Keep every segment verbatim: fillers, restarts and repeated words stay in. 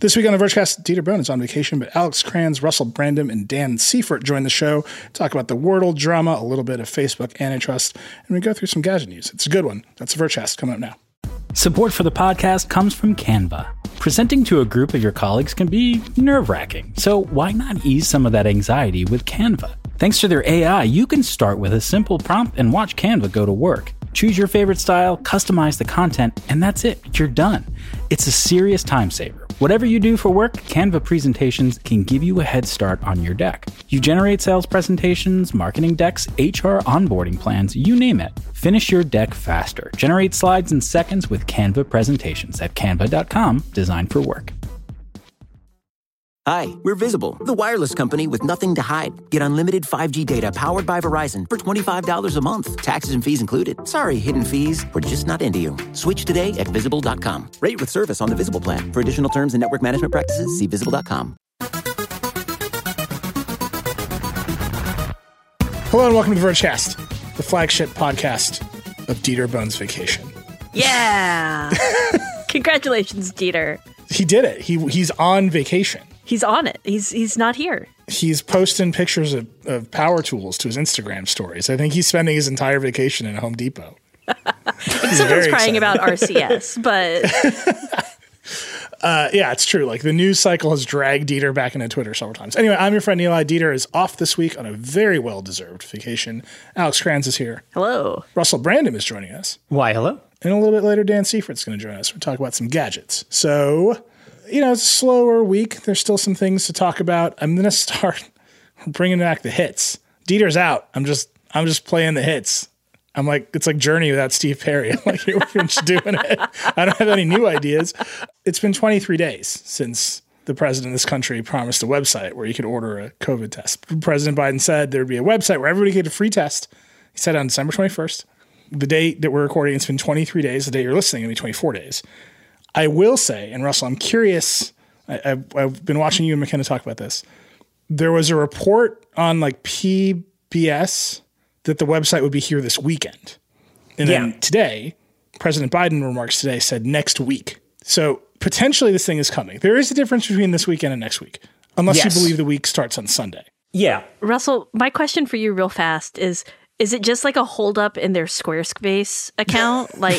This week on the Vergecast, Dieter Bohn is on vacation, but Alex Kranz, Russell Brandom, and Dan Seifert join the show, talk about the Wordle drama, a little bit of Facebook antitrust, and we go through some gadget news. It's a good one. That's the Vergecast coming up now. Support for the podcast comes from Canva. Presenting to a group of your colleagues can be nerve-wracking, so why not ease some of that anxiety with Canva? Thanks to their A I, you can start with a simple prompt and watch Canva go to work. Choose your favorite style, customize the content, and that's it. You're done. It's a serious time saver. Whatever you do for work, Canva presentations can give you a head start on your deck. You generate sales presentations, marketing decks, H R onboarding plans, you name it. Finish your deck faster. Generate slides in seconds with Canva presentations at canva dot com, designed for work. Hi, we're Visible, the wireless company with nothing to hide. Get unlimited five G data powered by Verizon for twenty-five dollars a month. Taxes and fees included. Sorry, hidden fees. We're just not into you. Switch today at visible dot com. Rate with service on the Visible plan. For additional terms and network management practices, see visible dot com. Hello and welcome to the Vergecast, the flagship podcast of Dieter Bohn's vacation. Yeah. Congratulations, Dieter. He did it. He He's on vacation. He's on it. He's he's not here. He's posting pictures of, of power tools to his Instagram stories. I think he's spending his entire vacation in a Home Depot. Someone's crying excited. About R C S, but... uh, yeah, it's true. Like, the news cycle has dragged Dieter back into Twitter several times. Anyway, I'm your friend Eli. Dieter is off this week on a very well-deserved vacation. Alex Kranz is here. Hello. Russell Brandom is joining us. Why, hello. And a little bit later, Dan Seifert's going to join us. We'll talk about some gadgets. So... You know, it's a slower week. There's still some things to talk about. I'm going to start bringing back the hits. Dieter's out. I'm just I'm just playing the hits. I'm like, it's like Journey without Steve Perry. I'm like, you're just doing it. I don't have any new ideas. It's been twenty-three days since the president of this country promised a website where you could order a COVID test. President Biden said there would be a website where everybody could get a free test. He said on December twenty-first. The date that we're recording, it's been twenty-three days. The day you're listening, it'll be twenty-four days. I will say, and Russell, I'm curious, I, I've, I've been watching you and McKenna talk about this. There was a report on like P B S that the website would be here this weekend. And yeah. then today, President Biden remarks today said next week. So potentially this thing is coming. There is a difference between this weekend and next week, unless yes. you believe the week starts on Sunday. Yeah. Russell, my question for you real fast is, is it just like a holdup in their Squarespace account? Like,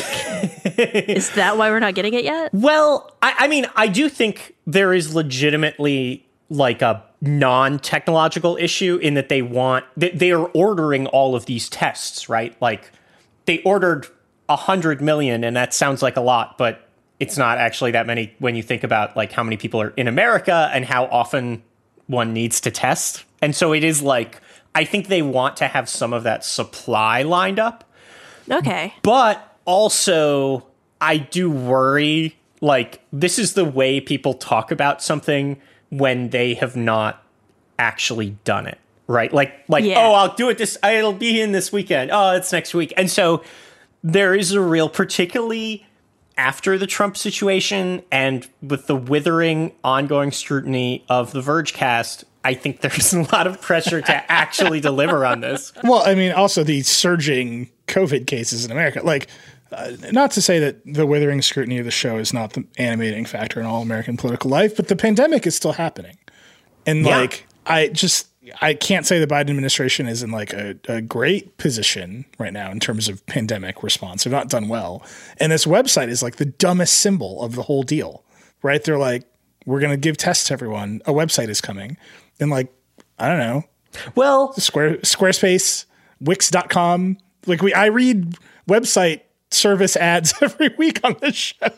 is that why we're not getting it yet? Well, I, I mean, I do think there is legitimately like a non-technological issue in that they want, they, they are ordering all of these tests, right? Like, they ordered a hundred million, and that sounds like a lot, but it's not actually that many when you think about like how many people are in America and how often one needs to test. And so it is like, I think they want to have some of that supply lined up. Okay. But also, I do worry, like, this is the way people talk about something when they have not actually done it, right? Like, like yeah. oh, I'll do it this, it'll be in this weekend. Oh, it's next week. And so there is a real, particularly after the Trump situation and with the withering ongoing scrutiny of the Vergecast, I think there's a lot of pressure to actually deliver on this. Well, I mean, also the surging COVID cases in America. Like, uh, not to say that the withering scrutiny of the show is not the animating factor in all American political life, but the pandemic is still happening. And yeah. like, I just, I can't say the Biden administration is in like a, a great position right now in terms of pandemic response. They've not done well. And this website is like the dumbest symbol of the whole deal, right? They're like, we're going to give tests to everyone. A website is coming. And like, I don't know. Well, Square, Squarespace, Wix dot com. Like we, I read website service ads every week on this show.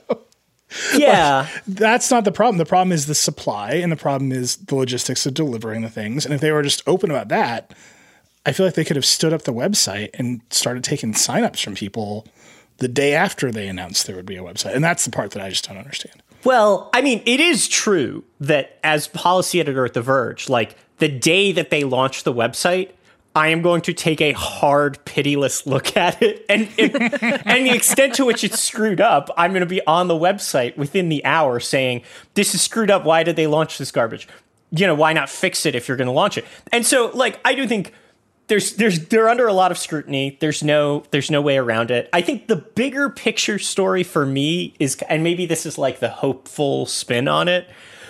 Yeah. Like, that's not the problem. The problem is the supply, and the problem is the logistics of delivering the things. And if they were just open about that, I feel like they could have stood up the website and started taking signups from people the day after they announced there would be a website. And that's the part that I just don't understand. Well, I mean, it is true that as policy editor at The Verge, like the day that they launched the website, I am going to take a hard, pitiless look at it. And, it, and the extent to which it's screwed up, I'm going to be on the website within the hour saying, this is screwed up. Why did they launch this garbage? You know, why not fix it if you're going to launch it? And so, like, I do think there's there's they're under a lot of scrutiny. There's no there's no way around it. I think the bigger picture story for me is, and maybe this is like the hopeful spin on it,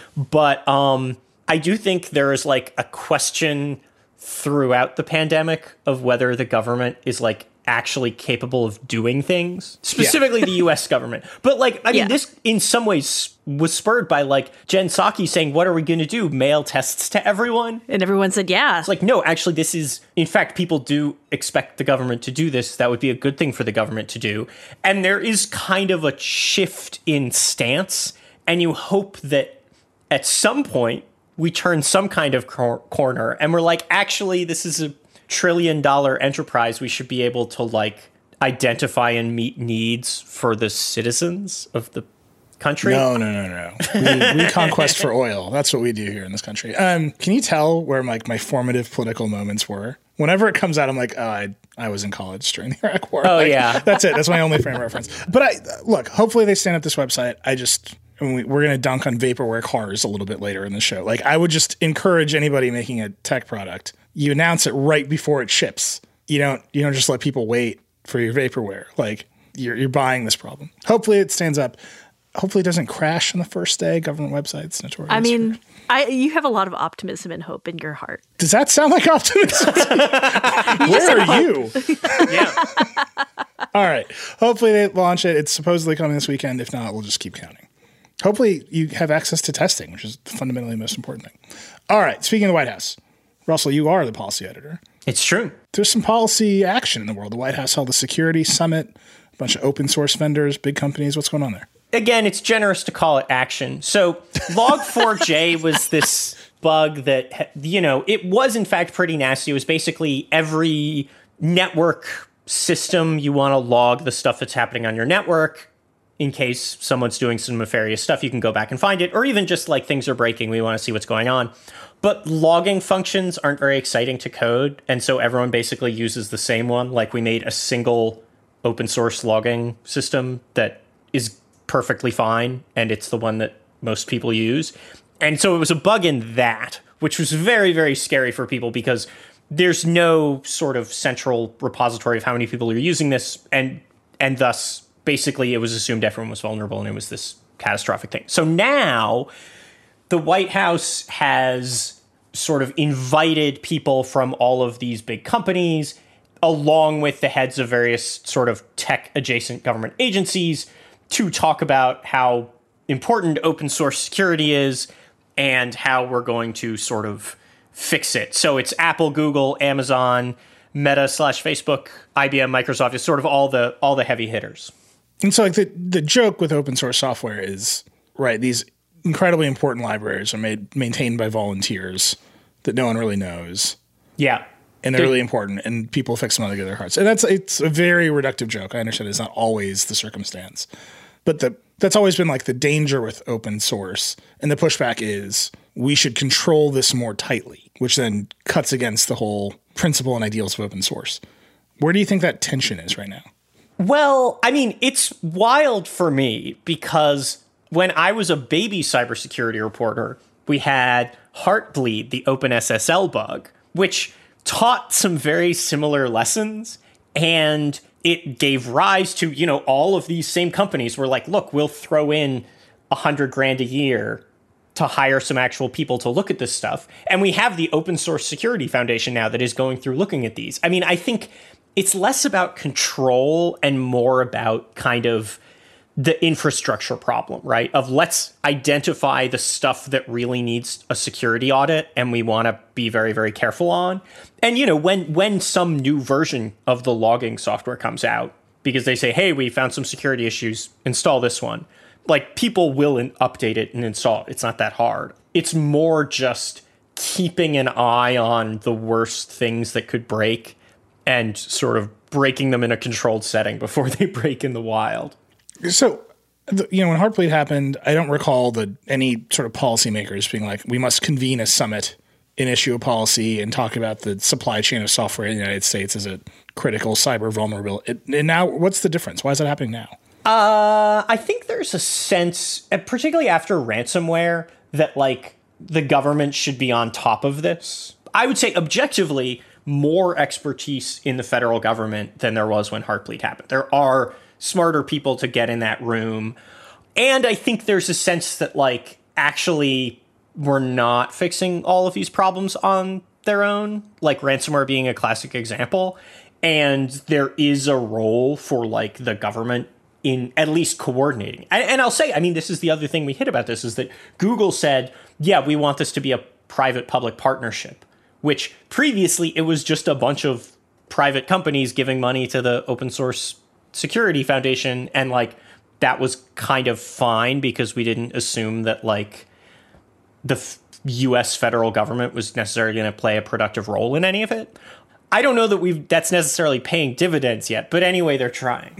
But um, I do think there is like a question throughout the pandemic of whether the government is like actually capable of doing things, specifically yeah. the U S government. But like, I mean, yeah. this in some ways was spurred by like Jen Psaki saying, what are we going to do? Mail tests to everyone? And everyone said, yeah. It's like, no, actually, this is, in fact, people do expect the government to do this. That would be a good thing for the government to do. And there is kind of a shift in stance. And you hope that at some point we turn some kind of cor- corner and we're like, actually, this is a trillion dollar enterprise. We should be able to like identify and meet needs for the citizens of the country. No, no, no, no. We, we conquest for oil. That's what we do here in this country. Um, can you tell where like my formative political moments were? Whenever it comes out, I'm like, oh, I, I was in college during the Iraq War. Oh, like, yeah. That's it. That's my only frame of reference. But I look, hopefully they stand up this website. I just, I mean, we, we're going to dunk on vaporware cars a little bit later in the show. Like, I would just encourage anybody making a tech product. You announce it right before it ships. You don't, you don't just let people wait for your vaporware. Like, you're, you're buying this problem. Hopefully it stands up. Hopefully it doesn't crash on the first day. Government websites, notorious. I mean, for... I you have a lot of optimism and hope in your heart. Does that sound like optimism? Where are you? Yeah. All right. Hopefully they launch it. It's supposedly coming this weekend. If not, we'll just keep counting. Hopefully you have access to testing, which is fundamentally the most important thing. All right. Speaking of the White House, Russell, you are the policy editor. It's true. There's some policy action in the world. The White House held a security summit, a bunch of open source vendors, big companies. What's going on there? Again, it's generous to call it action. So log four j was this bug that, you know, it was in fact pretty nasty. It was basically every network system you want to log the stuff that's happening on your network in case someone's doing some nefarious stuff. You can go back and find it, or even just like things are breaking. We want to see what's going on. But logging functions aren't very exciting to code. And so everyone basically uses the same one. Like we made a single open source logging system that is perfectly fine, and it's the one that most people use. And so it was a bug in that, which was very, very scary for people because there's no sort of central repository of how many people are using this, and and thus basically it was assumed everyone was vulnerable and it was this catastrophic thing. So now the White House has sort of invited people from all of these big companies, along with the heads of various sort of tech adjacent government agencies, to talk about how important open source security is and how we're going to sort of fix it. So it's Apple, Google, Amazon, Meta slash Facebook, I B M, Microsoft, is sort of all the all the heavy hitters. And so like the, the joke with open source software is, right, these incredibly important libraries are made maintained by volunteers that no one really knows. Yeah. And they're really important, and people fix them out of their hearts. And that's it's a very reductive joke. I understand it's not always the circumstance. But the that's always been like the danger with open source. And the pushback is we should control this more tightly, which then cuts against the whole principle and ideals of open source. Where do you think that tension is right now? Well, I mean, it's wild for me because when I was a baby cybersecurity reporter, we had Heartbleed, the OpenSSL bug, which taught some very similar lessons, and it gave rise to, you know, all of these same companies were like, look, we'll throw in a hundred grand a year to hire some actual people to look at this stuff. And we have the Open Source Security Foundation now that is going through looking at these. I mean, I think it's less about control and more about kind of the infrastructure problem, right? Of let's identify the stuff that really needs a security audit and we want to be very, very careful on. And, you know, when when some new version of the logging software comes out, because they say, hey, we found some security issues, install this one. Like, people will in- update it and install it. It's not that hard. It's more just keeping an eye on the worst things that could break and sort of breaking them in a controlled setting before they break in the wild. So, you know, when Heartbleed happened, I don't recall the any sort of policymakers being like, we must convene a summit and issue a policy and talk about the supply chain of software in the United States as a critical cyber vulnerability. And now, what's the difference? Why is that happening now? Uh, I think there's a sense, particularly after ransomware, that like the government should be on top of this. I would say objectively more expertise in the federal government than there was when Heartbleed happened. There are smarter people to get in that room. And I think there's a sense that like actually were not fixing all of these problems on their own, like ransomware being a classic example. And there is a role for like the government in at least coordinating. And, and I'll say, I mean, this is the other thing we hit about this is that Google said, yeah, we want this to be a private public partnership, which previously it was just a bunch of private companies giving money to the open source security foundation. And like, that was kind of fine because we didn't assume that like the f- U S federal government was necessarily going to play a productive role in any of it. I don't know that we've that's necessarily paying dividends yet, but anyway, they're trying.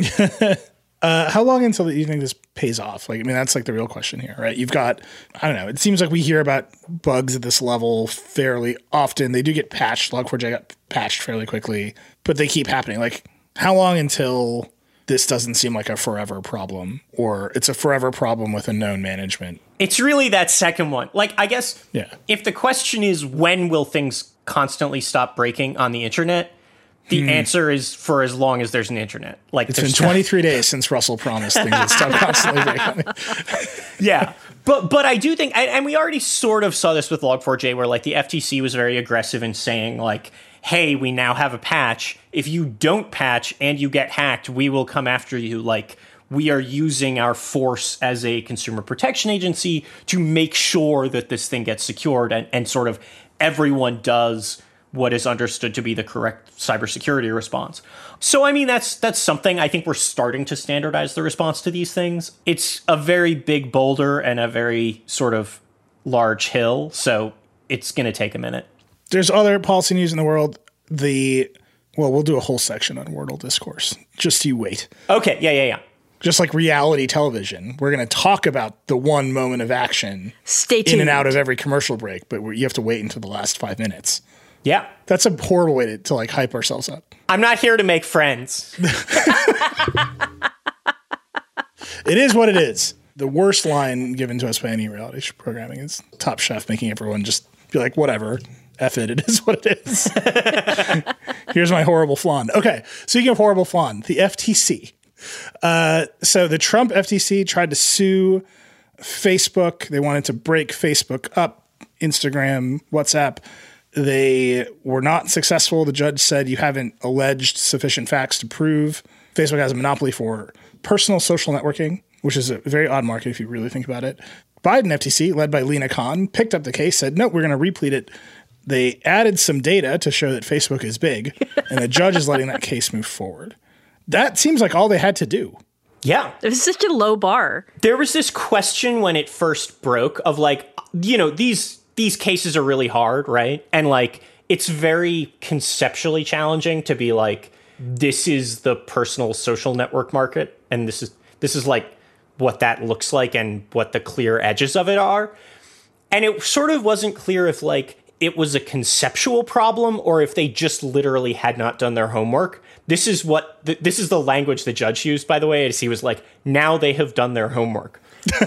uh, how long until you think this pays off? Like, I mean, that's like the real question here, right? You've got, I don't know, it seems like we hear about bugs at this level fairly often. They do get patched. log four j got patched fairly quickly, but they keep happening. Like, how long until this doesn't seem like a forever problem, or it's a forever problem with a known management? It's really that second one. Like, I guess yeah. if the question is when will things constantly stop breaking on the internet, the hmm. answer is for as long as there's an internet. Like, it's been twenty-three days since Russell promised things would stop constantly breaking. Yeah. But but I do think, and, and we already sort of saw this with log four j, where like the F T C was very aggressive in saying like, hey, we now have a patch. If you don't patch and you get hacked, we will come after you. Like, we are using our force as a consumer protection agency to make sure that this thing gets secured and, and sort of everyone does what is understood to be the correct cybersecurity response. So, I mean, that's that's something I think we're starting to standardize the response to these things. It's a very big boulder and a very sort of large hill, so it's going to take a minute. There's other policy news in the world. The, well, we'll do a whole section on Wordle discourse. Just you wait. Okay, yeah, yeah, yeah. Just like reality television, we're going to talk about the one moment of action Stay tuned. in and out of every commercial break, but you have to wait until the last five minutes. Yeah. That's a horrible way to, to like hype ourselves up. I'm not here to make friends. It is what it is. The worst line given to us by any reality show programming is Top Chef making everyone just be like, whatever, F it, it is what it is. Here's my horrible flan. Okay, speaking of horrible flan, the F T C. Uh, so the Trump F T C tried to sue Facebook. They wanted to break Facebook up, Instagram, WhatsApp. They were not successful. The judge said you haven't alleged sufficient facts to prove Facebook has a monopoly for personal social networking, which is a very odd market if you really think about it. Biden F T C, led by Lena Khan, picked up the case, said, no, we're going to replete it. They added some data to show that Facebook is big, and the judge is letting that case move forward. That seems like all they had to do. Yeah. It was such a low bar. There was this question when it first broke of like, you know, these these cases are really hard, right? And like, it's very conceptually challenging to be like, this is the personal social network market, and this is this is like what that looks like and what the clear edges of it are. And it sort of wasn't clear if like it was a conceptual problem or if they just literally had not done their homework. This is what th- this is the language the judge used, by the way, as he was like, now they have done their homework.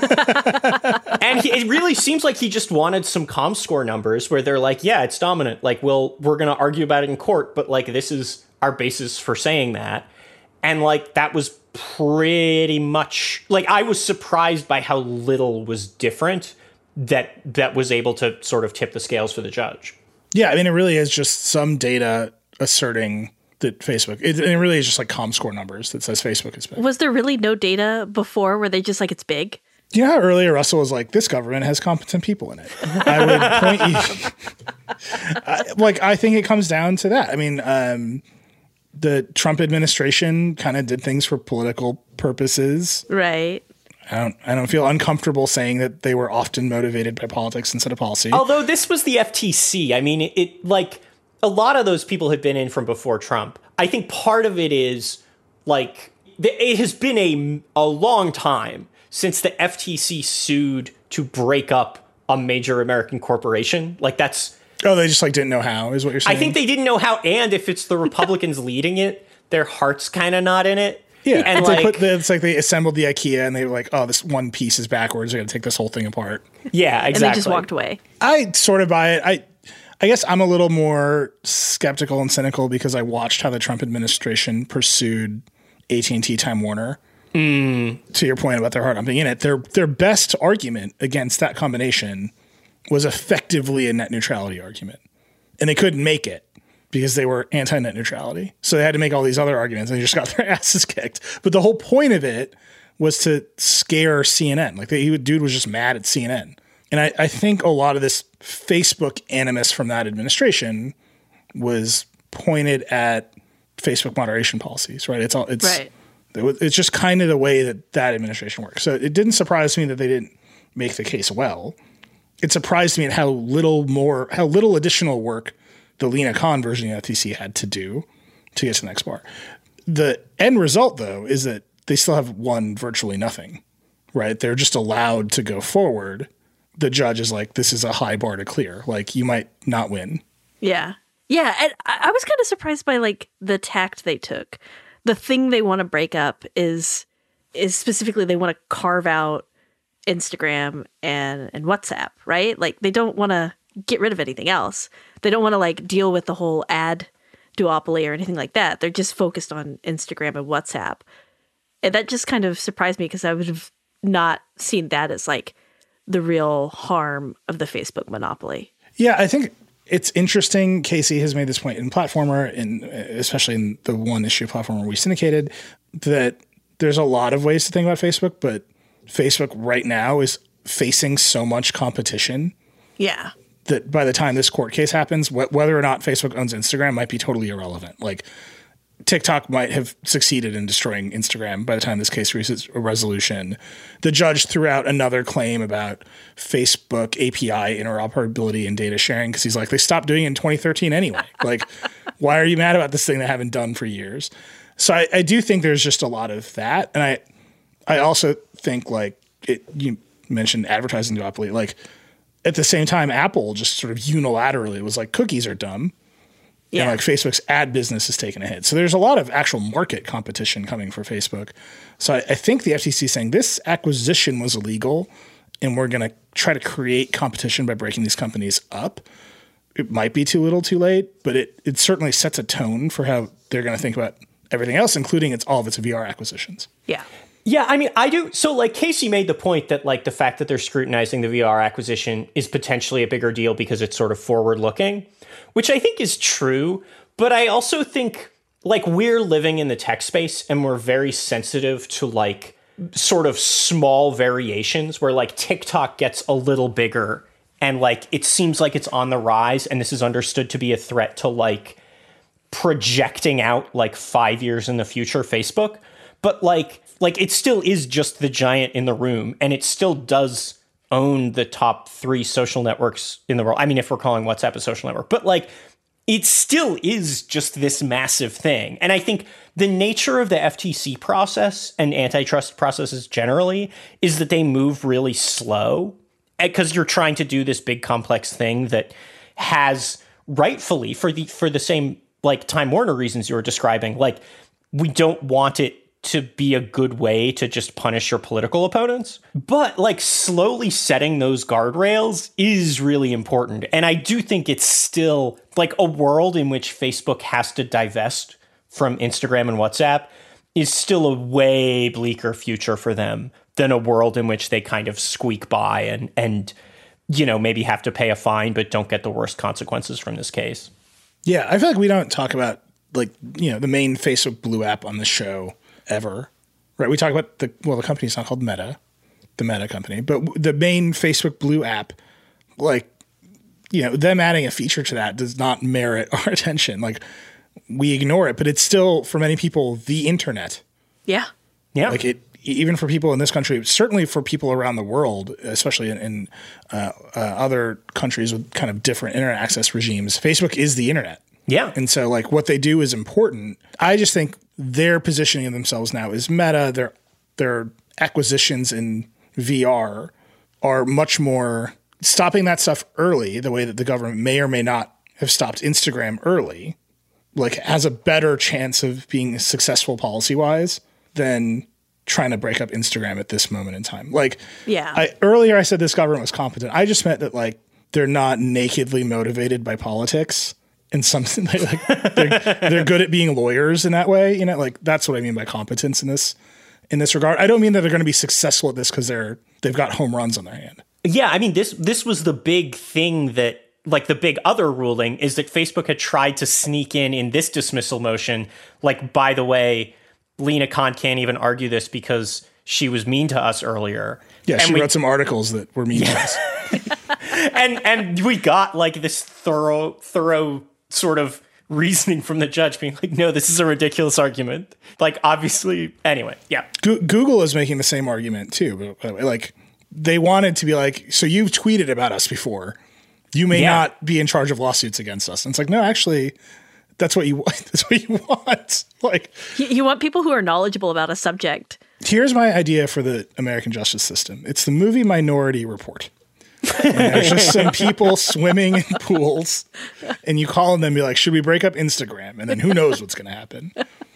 And he, it really seems like he just wanted some ComScore numbers where they're like, yeah, it's dominant. Like, well, we're going to argue about it in court, but like, this is our basis for saying that. And like, that was pretty much like, I was surprised by how little was different that that was able to sort of tip the scales for the judge. Yeah. I mean, it really is just some data asserting that Facebook, it, it really is just like ComScore numbers that says Facebook is big. Was there really no data before where they just like, it's big? You know how earlier Russell was like, this government has competent people in it? I would point you, I, like, I think it comes down to that. I mean, um, the Trump administration kind of did things for political purposes. Right. I don't I don't feel uncomfortable saying that they were often motivated by politics instead of policy. Although this was the F T C. I mean, it, it like a lot of those people had been in from before Trump. I think part of it is like it has been a, a long time since the F T C sued to break up a major American corporation. Like that's Oh, they just like didn't know how is what you're saying? I think they didn't know how, and if it's the Republicans leading it, their heart's kind of not in it. Yeah, and it's like, like, put the, it's like they assembled the IKEA and they were like, oh, this one piece is backwards. We're going to take this whole thing apart. Yeah, exactly. And they just walked away. I sort of buy it. I I guess I'm a little more skeptical and cynical because I watched how the Trump administration pursued A T and T Time Warner Mm. To your point about their heart humping in it, their their best argument against that combination was effectively a net neutrality argument. And they couldn't make it because they were anti-net neutrality. So they had to make all these other arguments and they just got their asses kicked. But the whole point of it was to scare C N N. Like the dude was just mad at C N N. And I, I think a lot of this Facebook animus from that administration was pointed at Facebook moderation policies, right? It's all it's right. It's just kind of the way that that administration works. So it didn't surprise me that they didn't make the case well. It surprised me at how little more, how little additional work the Lena Khan version of the F T C had to do to get to the next bar. The end result, though, is that they still have won virtually nothing, right? They're just allowed to go forward. The judge is like, this is a high bar to clear. Like, you might not win. Yeah. Yeah. And I I was kind of surprised by like the tact they took. The thing they want to break up is is specifically they want to carve out Instagram and, and WhatsApp, right? Like they don't want to get rid of anything else. They don't want to like deal with the whole ad duopoly or anything like that. They're just focused on Instagram and WhatsApp. And that just kind of surprised me because I would have not seen that as like the real harm of the Facebook monopoly. Yeah, I think it's interesting. Casey has made this point in Platformer, and especially in the one issue Platformer we syndicated, that there's a lot of ways to think about Facebook, but Facebook right now is facing so much competition. Yeah. That by the time this court case happens, wh- whether or not Facebook owns Instagram might be totally irrelevant. Like TikTok might have succeeded in destroying Instagram by the time this case reaches a resolution. The judge threw out another claim about Facebook A P I interoperability and data sharing because he's like, they stopped doing it in twenty thirteen anyway. Like, why are you mad about this thing they haven't done for years? So I, I do think there's just a lot of that. And I I also think, like, it, you mentioned advertising duopoly. Like, at the same time, Apple just sort of unilaterally was like, cookies are dumb. Yeah. And like Facebook's ad business is taking a hit. So there's a lot of actual market competition coming for Facebook. So I, I think the F T C is saying this acquisition was illegal and we're going to try to create competition by breaking these companies up. It might be too little too late, but it, it certainly sets a tone for how they're going to think about everything else, including its all of its V R acquisitions. Yeah. Yeah, I mean, I do. So, like, Casey made the point that, like, the fact that they're scrutinizing the V R acquisition is potentially a bigger deal because it's sort of forward-looking, which I think is true. But I also think, like, we're living in the tech space and we're very sensitive to, like, sort of small variations where, like, TikTok gets a little bigger and, like, it seems like it's on the rise and this is understood to be a threat to, like, projecting out, like, five years in the future Facebook. But, like, like it still is just the giant in the room, and it still does own the top three social networks in the world. I mean, if we're calling WhatsApp a social network, but like it still is just this massive thing. And I think the nature of the F T C process and antitrust processes generally is that they move really slow because you're trying to do this big complex thing that has rightfully for the for the same like Time Warner reasons you were describing, like we don't want it to be a good way to just punish your political opponents. But like slowly setting those guardrails is really important. And I do think it's still like a world in which Facebook has to divest from Instagram and WhatsApp is still a way bleaker future for them than a world in which they kind of squeak by and, and, you know, maybe have to pay a fine, but don't get the worst consequences from this case. Yeah. I feel like we don't talk about like, you know, the main Facebook Blue app on the show ever, right? We talk about the, well, the company's not called Meta, the Meta company, but the main Facebook Blue app, like, you know, them adding a feature to that does not merit our attention. Like we ignore it, but it's still for many people, the internet. Yeah. Yeah. Like it, even for people in this country, certainly for people around the world, especially in, in uh, uh, other countries with kind of different internet access regimes, Facebook is the internet. Yeah. And so like what they do is important. I just think their positioning of themselves now is Meta. Their their acquisitions in V R are much more stopping that stuff early, the way that the government may or may not have stopped Instagram early, like has a better chance of being successful policy-wise than trying to break up Instagram at this moment in time. Like, yeah. I, earlier I said this government was competent. I just meant that like they're not nakedly motivated by politics. And something like they're, they're good at being lawyers in that way, you know, like that's what I mean by competence in this in this regard. I don't mean that they're going to be successful at this because they're they've got home runs on their hand. Yeah, I mean, this this was the big thing that, like the big other ruling is that Facebook had tried to sneak in in this dismissal motion. Like, by the way, Lena Khan can't even argue this because she was mean to us earlier. Yeah, and she we, wrote some articles that were mean yeah. to us. and and we got like this thorough, thorough sort of reasoning from the judge being like, no, this is a ridiculous argument. Like, obviously, anyway, yeah. Go- Google is making the same argument too. But like, they wanted to be like, so you've tweeted about us before. You may yeah. not be in charge of lawsuits against us. And it's like, no, actually, that's what you want. That's what you want. Like, you, you want people who are knowledgeable about a subject. Here's my idea for the American justice system. It's the movie Minority Report. And there's just some people swimming in pools, and you call them and be like, should we break up Instagram? And then who knows what's going to happen.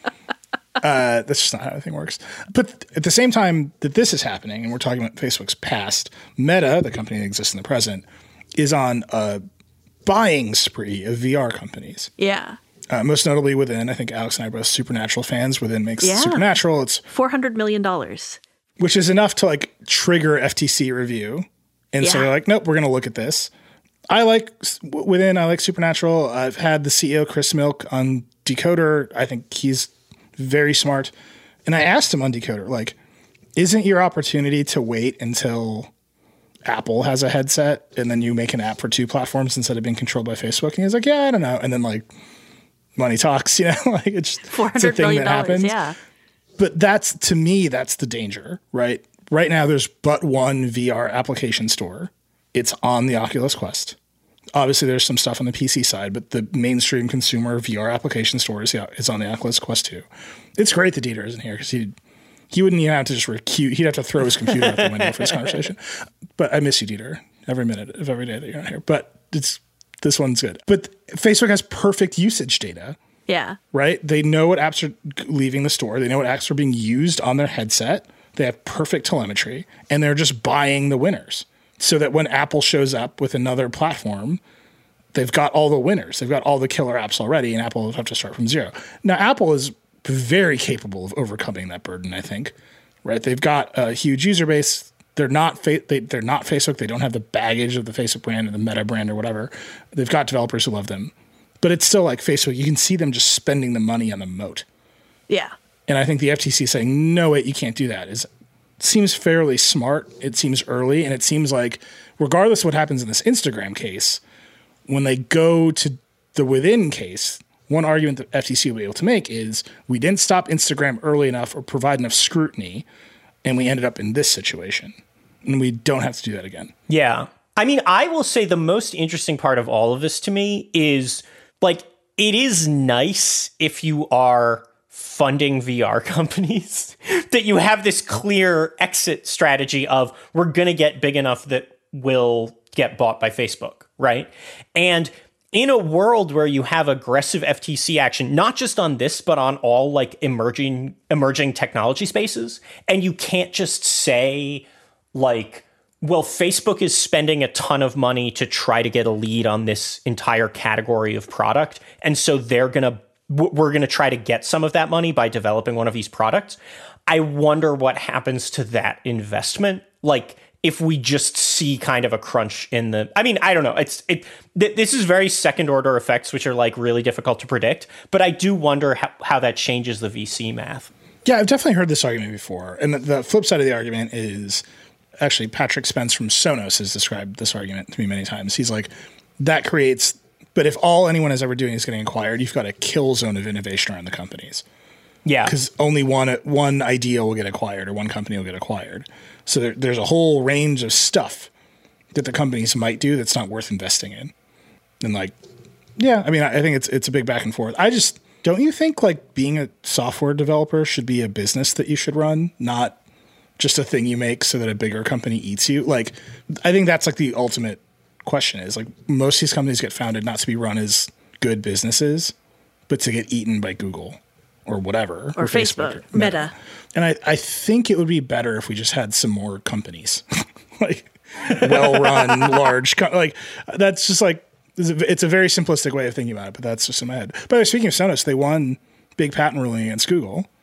Uh, that's just not how everything works. But at the same time that this is happening, and we're talking about Facebook's past, Meta, the company that exists in the present, is on a buying spree of V R companies. Yeah. Uh, most notably within, I think Alex and I are both Supernatural fans. Within makes yeah. Supernatural. It's four hundred million dollars. Which is enough to like trigger F T C review. And yeah. so they're like, nope, we're going to look at this. I like within, I like Supernatural. I've had the C E O, Chris Milk, on Decoder. I think he's very smart. And I asked him on Decoder, like, isn't your opportunity to wait until Apple has a headset and then you make an app for two platforms instead of being controlled by Facebook? And he was like, yeah, I don't know. And then like money talks, you know, like it's, it's a thing that happens. Yeah. But that's, to me, that's the danger, right? Right now there's but one V R application store. It's on the Oculus Quest. Obviously there's some stuff on the P C side, but the mainstream consumer V R application store is, yeah, is on the Oculus Quest too. It's great that Dieter isn't here because he he wouldn't even have to just recuse. He'd have to throw his computer out the window for this conversation. But I miss you, Dieter, every minute of every day that you're not here. But it's this one's good. But Facebook has perfect usage data. Yeah. Right? They know what apps are leaving the store. They know what apps are being used on their headset. They have perfect telemetry, and they're just buying the winners. So that when Apple shows up with another platform, they've got all the winners. They've got all the killer apps already, and Apple will have to start from zero. Now, Apple is very capable of overcoming that burden, I think. Right? They've got a huge user base. They're not fa- they, they're not Facebook. They don't have the baggage of the Facebook brand or the Meta brand or whatever. They've got developers who love them. But it's still like Facebook. You can see them just spending the money on the moat. Yeah. And I think the F T C saying, no, wait, you can't do that is seems fairly smart. It seems early. And it seems like regardless of what happens in this Instagram case, when they go to the within case, one argument that F T C will be able to make is we didn't stop Instagram early enough or provide enough scrutiny, and we ended up in this situation. And we don't have to do that again. Yeah. I mean, I will say the most interesting part of all of this to me is like, it is nice if you are funding V R companies that you have this clear exit strategy of we're going to get big enough that will get bought by Facebook, right? And in a world where you have aggressive F T C action, not just on this, but on all like emerging emerging technology spaces, and you can't just say like, well, Facebook is spending a ton of money to try to get a lead on this entire category of product, and so they're going to we're going to try to get some of that money by developing one of these products. I wonder what happens to that investment. Like if we just see kind of a crunch in the, I mean, I don't know. It's it. Th- this is very second order effects, which are like really difficult to predict. But I do wonder how, how that changes the V C math. Yeah, I've definitely heard this argument before. And the, the flip side of the argument is actually Patrick Spence from Sonos has described this argument to me many times. He's like, that creates, but if all anyone is ever doing is getting acquired, you've got a kill zone of innovation around the companies. Yeah. Because only one one idea will get acquired or one company will get acquired. So there, there's a whole range of stuff that the companies might do that's not worth investing in. And like, yeah, I mean, I think it's it's a big back and forth. I just, don't you think like being a software developer should be a business that you should run, not just a thing you make so that a bigger company eats you? Like, I think that's like the ultimate question is like most of these companies get founded not to be run as good businesses, but to get eaten by Google or whatever. Or, or Facebook, Facebook, or Meta. And I, I think it would be better if we just had some more companies, like well-run, large, co- like that's just like, it's a very simplistic way of thinking about it, but that's just in my head. By the way, speaking of Sonos, they won big patent ruling against Google.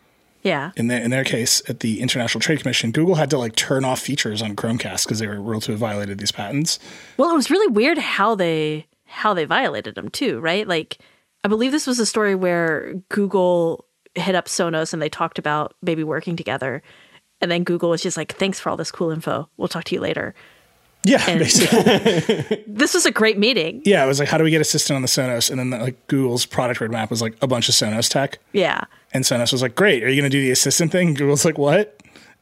Yeah. In their, in their case, at the International Trade Commission, Google had to like turn off features on Chromecast because they were ruled to have violated these patents. Well, it was really weird how they how they violated them too, right? Like, I believe this was a story where Google hit up Sonos and they talked about maybe working together. And then Google was just like, thanks for all this cool info. We'll talk to you later. Yeah, and basically. This was a great meeting. Yeah, it was like, how do we get Assistant on the Sonos? And then like Google's product roadmap was like a bunch of Sonos tech. Yeah. And Sonos was like, great, are you going to do the Assistant thing? Google's like, what?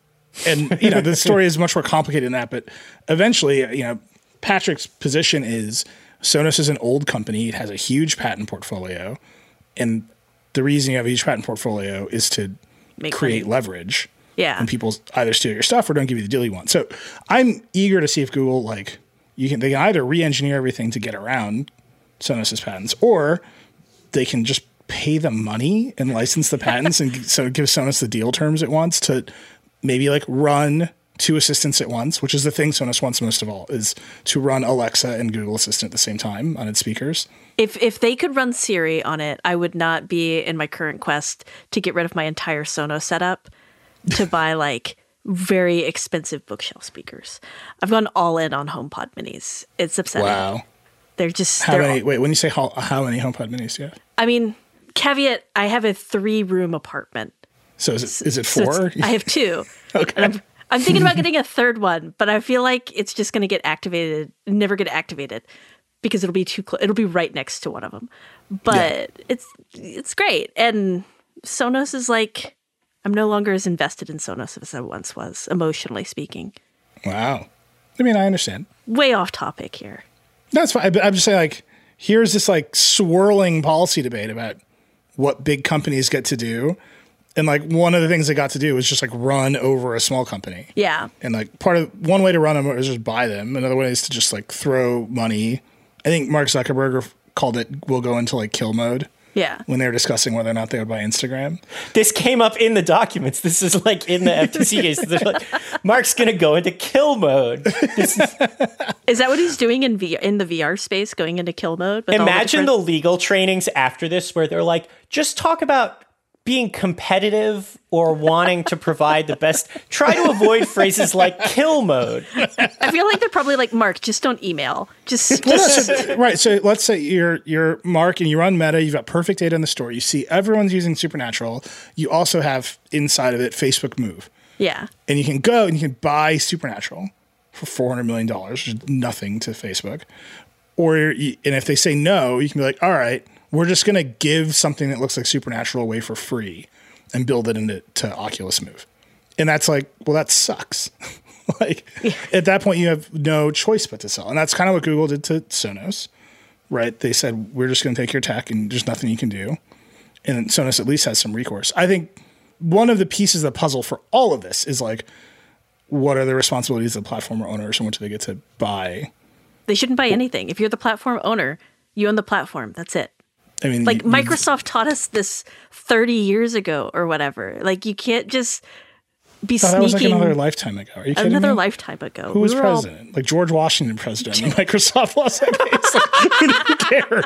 And, you know, the story is much more complicated than that. But eventually, you know, Patrick's position is Sonos is an old company. It has a huge patent portfolio. And the reason you have a huge patent portfolio is to Make create money. leverage. Yeah. And people either steal your stuff or don't give you the deal you want. So I'm eager to see if Google, like, you can they can either re-engineer everything to get around Sonos's patents, or they can just pay the money and license the patents and so give Sonos the deal terms it wants to maybe like run two assistants at once, which is the thing Sonos wants most of all, is to run Alexa and Google Assistant at the same time on its speakers. If if they could run Siri on it, I would not be in my current quest to get rid of my entire Sonos setup to buy like very expensive bookshelf speakers. I've gone all in on HomePod minis. It's upsetting. Wow. They're just How they're many, all, wait, when you say how, how many HomePod minis do you have? I mean, caveat, I have a three room apartment. So is it, is it So four? it's- I have two. Okay. And I'm, I'm thinking about getting a third one, but I feel like it's just going to get activated, never get activated because it'll be too close. It'll be right next to one of them. But yeah. it's it's great. And Sonos is like, I'm no longer as invested in Sonos as I once was, emotionally speaking. Wow. I mean, I understand. Way off topic here. That's fine. I'm just saying, like, here's this like swirling policy debate about what big companies get to do. And like one of the things they got to do was just like run over a small company. Yeah. And like part of one way to run them is just buy them. Another way is to just like throw money. I think Mark Zuckerberg called it, we'll go into like kill mode. Yeah. When they were discussing whether or not they would buy Instagram. This came up in the documents. This is like in the F T C case. They're like, Mark's going to go into kill mode. This is, is that what he's doing in V R, in the V R space, going into kill mode? With imagine all the, the legal trainings after this where they're like, just talk about being competitive or wanting to provide the best. Try to avoid phrases like kill mode. I feel like they're probably like, Mark, just don't email. Just, Well, just no, so, right. So let's say you're you're Mark and you run Meta. You've got perfect data in the store. You see everyone's using Supernatural. You also have inside of it Facebook Move. yeah. And you can go and you can buy Supernatural for four hundred million dollars, which is nothing to Facebook. Or you, and if they say no, you can be like, all right, we're just going to give something that looks like Supernatural away for free and build it into to Oculus Move. And that's like, well, that sucks. Like yeah. At that point, you have no choice but to sell. And that's kind of what Google did to Sonos, right? They said, we're just going to take your tech and there's nothing you can do. And Sonos at least has some recourse. I think one of the pieces of the puzzle for all of this is like, what are the responsibilities of the platform owners and what do they get to buy? They shouldn't buy anything. If you're the platform owner, you own the platform. That's it. I mean, like you, Microsoft taught us this thirty years ago or whatever. Like you can't just be oh, sneaking. That was like another lifetime ago. Are you kidding another me? lifetime ago. Who we was All... president? Like George Washington president. And Microsoft lost that case. Like, who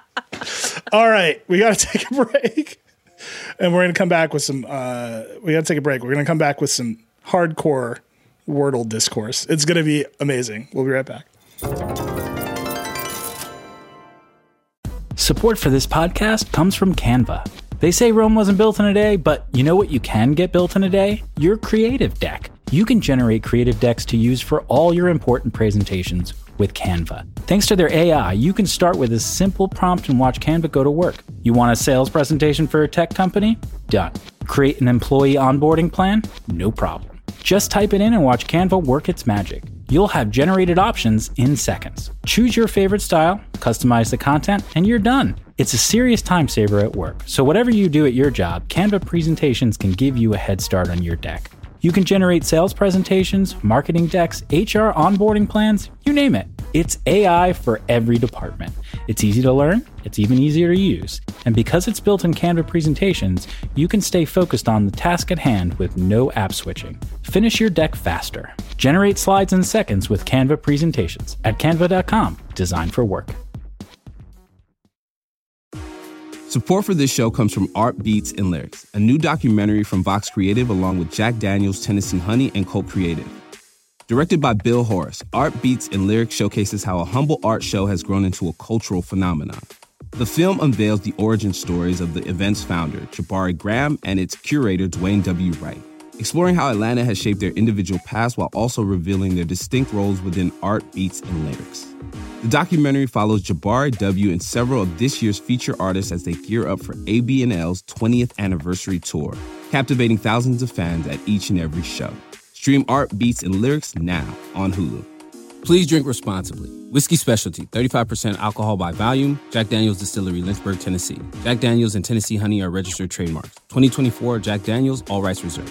cares? All right, we got to take a break, and we're going to come back with some. Uh, we got to take a break. We're going to come back with some hardcore Wordle discourse. It's going to be amazing. We'll be right back. Support for this podcast comes from Canva. They say Rome wasn't built in a day, but you know what you can get built in a day? Your creative deck. You can generate creative decks to use for all your important presentations with Canva. Thanks to their A I, you can start with a simple prompt and watch Canva go to work. You want a sales presentation for a tech company? Done. Create an employee onboarding plan? No problem. Just type it in and watch Canva work its magic. You'll have generated options in seconds. Choose your favorite style, customize the content, and you're done. It's a serious time saver at work. So whatever you do at your job, Canva presentations can give you a head start on your deck. You can generate sales presentations, marketing decks, H R onboarding plans, you name it. It's A I for every department. It's easy to learn, it's even easier to use. And because it's built in Canva presentations, you can stay focused on the task at hand with no app switching. Finish your deck faster. Generate slides in seconds with Canva presentations at canva dot com, designed for work. Support for this show comes from Art Beats and Lyrics, a new documentary from Vox Creative along with Jack Daniels, Tennessee Honey, and Cult Creative. Directed by Bill Horace, Art Beats and Lyrics showcases how a humble art show has grown into a cultural phenomenon. The film unveils the origin stories of the event's founder, Jabari Graham, and its curator, Dwayne W. Wright, exploring how Atlanta has shaped their individual paths while also revealing their distinct roles within art, beats, and lyrics. The documentary follows Jabari W. and several of this year's feature artists as they gear up for A B and L's twentieth anniversary tour, captivating thousands of fans at each and every show. Stream Art, Beats, and Lyrics now on Hulu. Please drink responsibly. Whiskey Specialty, thirty-five percent alcohol by volume. Jack Daniels Distillery, Lynchburg, Tennessee. Jack Daniels and Tennessee Honey are registered trademarks. twenty twenty-four Jack Daniels, all rights reserved.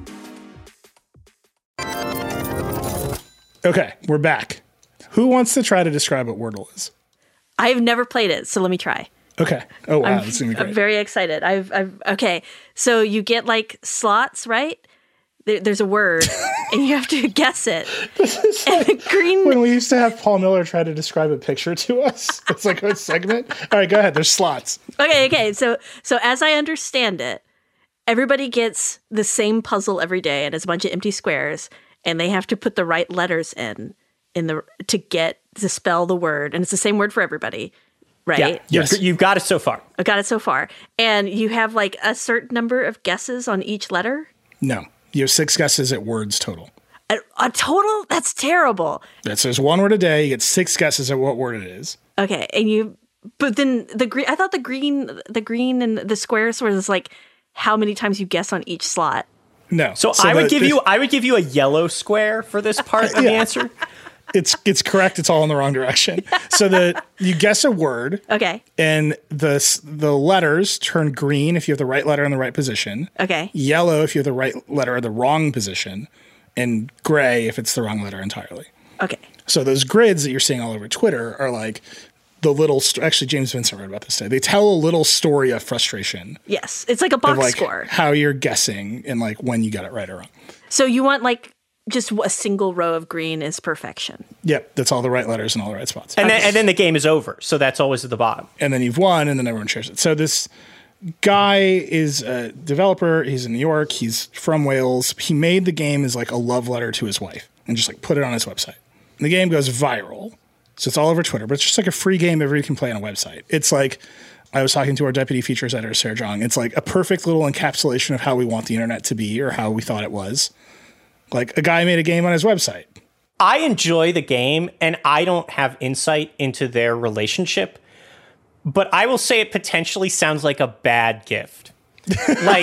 Okay, we're back. Who wants to try to describe what Wordle is? I've never played it, so let me try. Okay. Oh, wow. I'm, This is going to be great. I'm very excited. I've, I've, okay. So you get like slots, right? There, there's a word and you have to guess it. This is And like the green, when we used to have Paul Miller try to describe a picture to us. It's like a segment. All right, go ahead. There's slots. okay, okay. So, so as I understand it, everybody gets the same puzzle every day and it's a bunch of empty squares and they have to put the right letters in, in the, to get, to spell the word. And it's the same word for everybody. Right? Yeah, Yes. you've got it so far. I got it so far. And you have like a certain number of guesses on each letter. No. You have six guesses at words total. A, a total? That's terrible. That's there's one word a day. You get six guesses at what word it is. Okay, and you, but then the green. I thought the green, the green and the squares was like how many times you guess on each slot. No. So, I would the- give the- you I would give you a yellow square for this part of the Yeah. answer. It's it's correct. It's all in the wrong direction. So the you guess a word, Okay, and the s- the letters turn green if you have the right letter in the right position. okay, Yellow if you have the right letter in the wrong position, and gray if it's the wrong letter entirely. okay. So those grids that you're seeing all over Twitter are like the little. St- Actually, James Vincent wrote about this today. They tell a little story of frustration Yes, it's like a box of like score. how you're guessing and like when you got it right or wrong. So you want like just a single row of green is perfection. Yep, that's all the right letters in all the right spots. And then, and then the game is over. So that's always at the bottom. and then you've won, and then everyone shares it. So this guy is a developer. He's in New York. He's from Wales. He made the game as like a love letter to his wife and just like put it on his website. And the game goes viral. So it's all over Twitter, but it's just like a free game everybody can play on a website. It's like, I was talking to our deputy features editor, Sarah Jong. It's like a perfect little encapsulation of how we want the internet to be or how we thought it was. Like a guy made a game on his website. I enjoy the game and I don't have insight into their relationship, but I will say it potentially sounds like a bad gift. Like,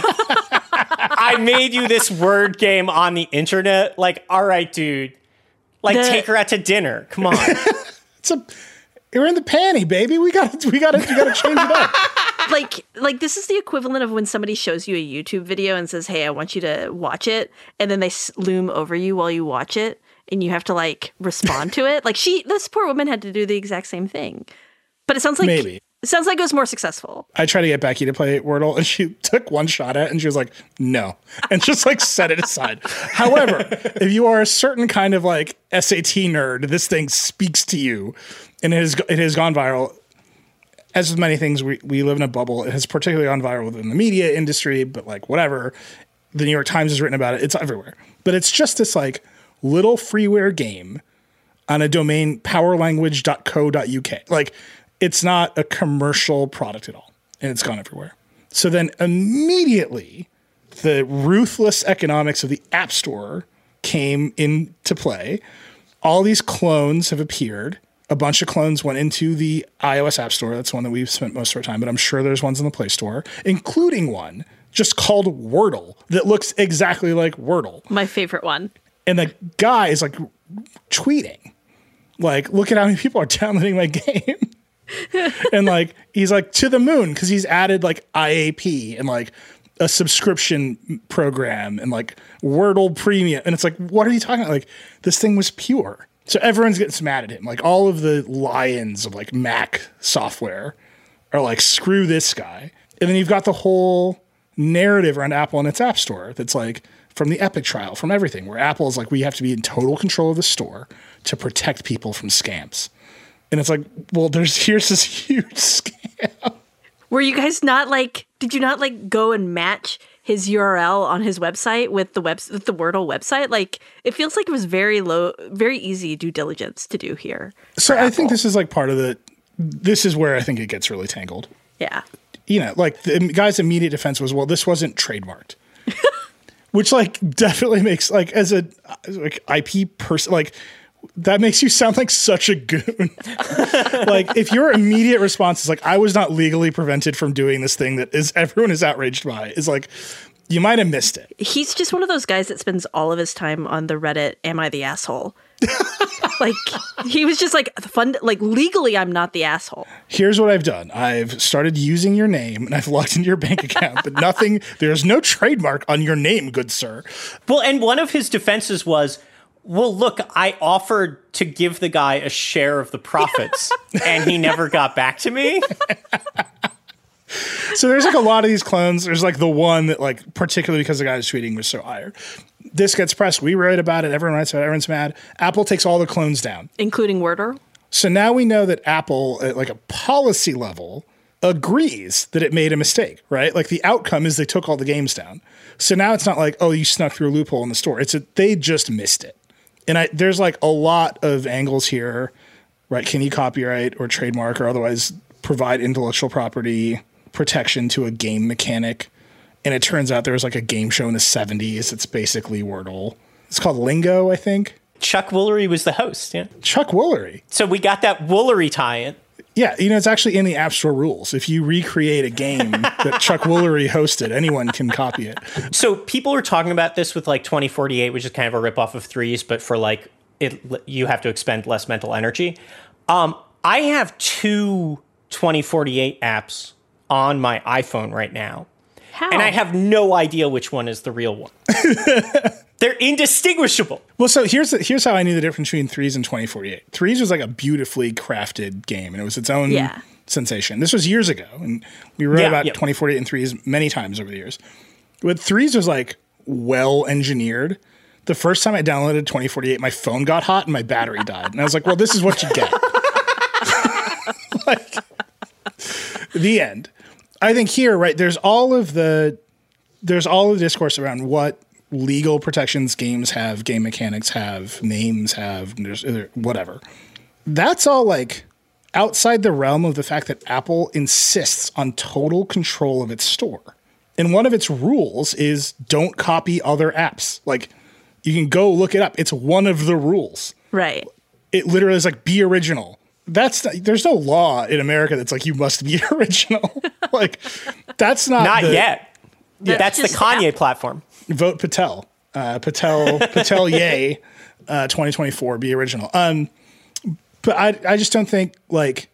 I made you this word game on the internet. Like, all right, dude. Like, The- take her out to dinner. Come on. It's a, you're in the panty, baby. We got we got to we got to change it up. like like this is the equivalent of when somebody shows you a YouTube video and says, "Hey, I want you to watch it," and then they s- loom over you while you watch it, and you have to like respond to it. Like she, this poor woman had to do the exact same thing, but it sounds like Maybe. it sounds like it was more successful. I tried to get Becky to play Wordle, and she took one shot at it, and she was like, no, and just like set it aside. However, if you are a certain kind of like S A T nerd, this thing speaks to you, and it has, it has gone viral. As with many things, we, we live in a bubble. It has particularly gone viral within the media industry, but like whatever. The New York Times has written about it. It's everywhere. But it's just this like little freeware game on a domain, power language dot co dot U K. Like, it's not a commercial product at all, and it's gone everywhere. So then immediately, the ruthless economics of the App Store came into play. All these clones have appeared. A bunch of clones went into the iOS App Store. That's one that we've spent most of our time, but I'm sure there's ones in the Play Store, including one just called Wordle that looks exactly like Wordle. My favorite one. And the guy is like tweeting, like, look at how many people are downloading my game. And like, he's like to the moon because he's added like I A P and like a subscription program and like Wordle Premium. And it's like, what are you talking about? Like, this thing was pure. So everyone's getting mad at him. Like, all of the lions of like Mac software are like, screw this guy. And then you've got the whole narrative around Apple and its App Store that's like from the Epic trial, from everything, where Apple is like, we have to be in total control of the store to protect people from scams. And it's like, well, there's here's this huge scam. Were you guys not like, did you not like go and match his U R L on his website with the web, with the Wordle website? Like, it feels like it was very low, very easy due diligence to do here. So I think this is like part of the, this is where I think it gets really tangled. Yeah. You know, like the guy's immediate defense was, well, this wasn't trademarked. Which like definitely makes like as a like I P person, like that makes you sound like such a goon. Like if your immediate response is like, I was not legally prevented from doing this thing that is everyone is outraged by, is like, you might have missed it. He's just one of those guys that spends all of his time on the Reddit, am I the asshole? Like he was just like fun, like legally I'm not the asshole. Here's what I've done. I've started using your name and I've logged into your bank account, but nothing, there's no trademark on your name, good sir. Well, and one of his defenses was, well, look, I offered to give the guy a share of the profits and he never got back to me. So there's like a lot of these clones. There's like the one that like, particularly because the guy was tweeting was so hired. This gets pressed. We write about it. Everyone writes about it. Everyone's mad. Apple takes all the clones down. Including Wordle. So now we know that Apple, at like a policy level, agrees that it made a mistake, right? Like the outcome is they took all the games down. So now it's not like, oh, you snuck through a loophole in the store. It's that they just missed it. And I, there's like a lot of angles here, right? Can you copyright or trademark or otherwise provide intellectual property protection to a game mechanic? And it turns out there was like a game show in the seventies. It's basically Wordle. It's called Lingo, I think. Chuck Woolery was the host, yeah. Chuck Woolery. So we got that Woolery tie-in. Yeah, you know, it's actually in the App Store rules. If you recreate a game that Chuck Woolery hosted, anyone can copy it. So people are talking about this with like twenty forty-eight, which is kind of a ripoff of Threes, but for like, it, you have to expend less mental energy. Um, I have two twenty forty-eight apps on my iPhone right now. How? And I have no idea which one is the real one. They're indistinguishable. Well, so here's the, here's how I knew the difference between Threes and twenty forty-eight. Threes was like a beautifully crafted game, and it was its own yeah. sensation. This was years ago, and we wrote yeah, about yeah. twenty forty-eight and Threes many times over the years. But Threes was like well engineered. The first time I downloaded twenty forty-eight, my phone got hot and my battery died, and I was like, "Well, this is what you get." Like the end. I think here, right, there's all of the there's all of the discourse around what legal protections games have, game mechanics have, names have, whatever. That's all like outside the realm of the fact that Apple insists on total control of its store. And one of its rules is don't copy other apps. Like you can go look it up. It's one of the rules. Right. It literally is like be original. That's not, there's no law in America that's like you must be original. Like that's not not the, yet. That's That's the just Kanye app. platform. Vote Patel, uh, Patel, Patel, yay, uh, twenty twenty-four, be original. Um, but I, I just don't think like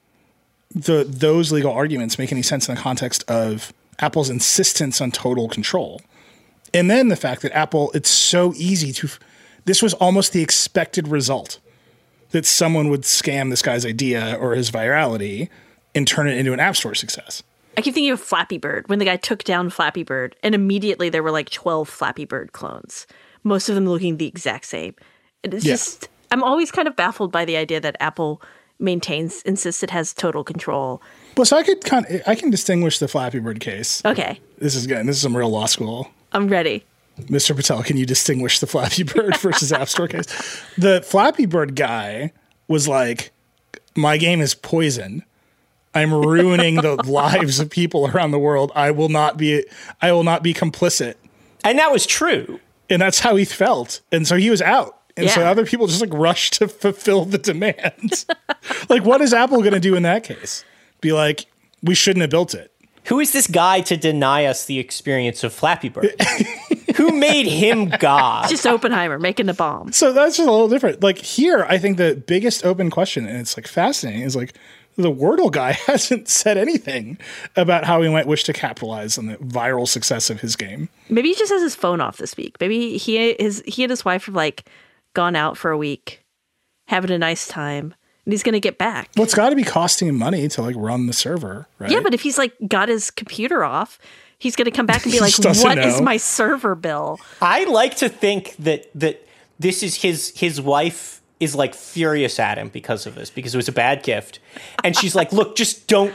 the those legal arguments make any sense in the context of Apple's insistence on total control, and then the fact that Apple, it's so easy to. This was almost the expected result. That someone would scam this guy's idea or his virality and turn it into an App Store success. I keep thinking of Flappy Bird, when the guy took down Flappy Bird, and immediately there were like twelve Flappy Bird clones, most of them looking the exact same. It's Yeah. just, I'm always kind of baffled by the idea that Apple maintains, insists it has total control. Well, so I could kind of, I can distinguish the Flappy Bird case. Okay, This is good. This is some real law school. I'm ready. Mister Patel, can you distinguish the Flappy Bird versus App Store case? The Flappy Bird guy was like, my game is poison. I'm ruining the lives of people around the world. I will not be I will not be complicit. And that was true. And that's how he felt. And so he was out. And so Yeah. other people just like rushed to fulfill the demand. Like, what is Apple going to do in that case? Be like, we shouldn't have built it. Who is this guy to deny us the experience of Flappy Bird? Who made him God? Just Oppenheimer making a bomb. So that's just a little different. Like here, I think the biggest open question, and it's like fascinating, is like the Wordle guy hasn't said anything about how he might wish to capitalize on the viral success of his game. Maybe he just has his phone off this week. Maybe he his he and his wife have like gone out for a week, having a nice time, and he's gonna get back. Well, it's got to be costing him money to like run the server, right? Yeah, but if he's like got his computer off, he's gonna come back and be He like, just doesn't "What is know. my server bill?" I like to think that that this is his his wife is like furious at him because of this, because it was a bad gift. And she's like, look, just don't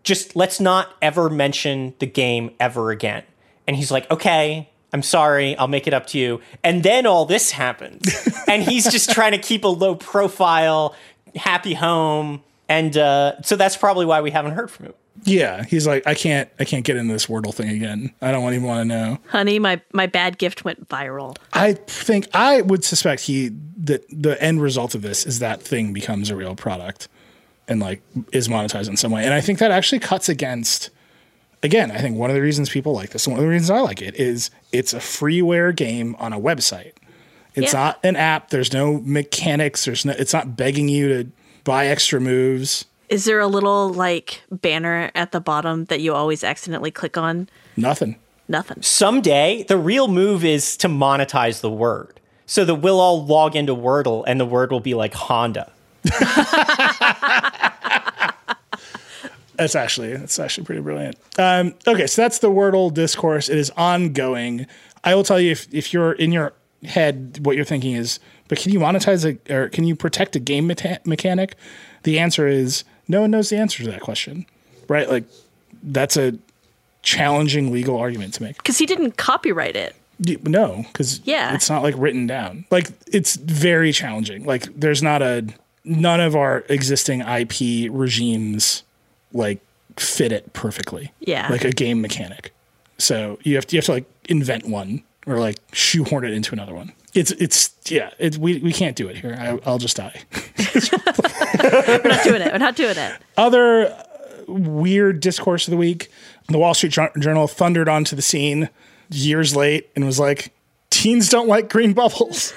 just let's not ever mention the game ever again. And he's like, okay, I'm sorry, I'll make it up to you. And then all this happens. And he's just trying to keep a low profile, happy home. And uh, so that's probably why we haven't heard from him. Yeah, he's like, I can't, I can't get into this Wordle thing again. I don't even want to know. Honey, my, my bad gift went viral. I think I would suspect he that the end result of this is that thing becomes a real product and like is monetized in some way. And I think that actually cuts against. Again, I think one of the reasons people like this, and one of the reasons I like it, is it's a freeware game on a website. It's Yeah. not an app. There's no mechanics. There's no. It's not begging you to buy extra moves. Is there a little like banner at the bottom that you always accidentally click on? Nothing. Nothing. Someday, the real move is to monetize the word so that we'll all log into Wordle and the word will be like Honda. That's actually that's actually pretty brilliant. Um, okay, so that's the Wordle discourse. It is ongoing. I will tell you if if you're in your head, what you're thinking is, but can you monetize a or can you protect a game meta- mechanic? The answer is no one knows the answer to that question, right? Like that's a challenging legal argument to make. Because he didn't copyright it. Y- No, because Yeah. it's not like written down. Like it's very challenging. Like there's not a none of our existing I P regimes like fit it perfectly. Yeah. Like a game mechanic. So you have to you have to like invent one or like shoehorn it into another one. It's it's yeah. It's we we can't do it here. I, I'll just die. We're not doing it. We're not doing it. Other uh, weird discourse of the week. The Wall Street Jour- Journal thundered onto the scene years late and was like, teens don't like green bubbles.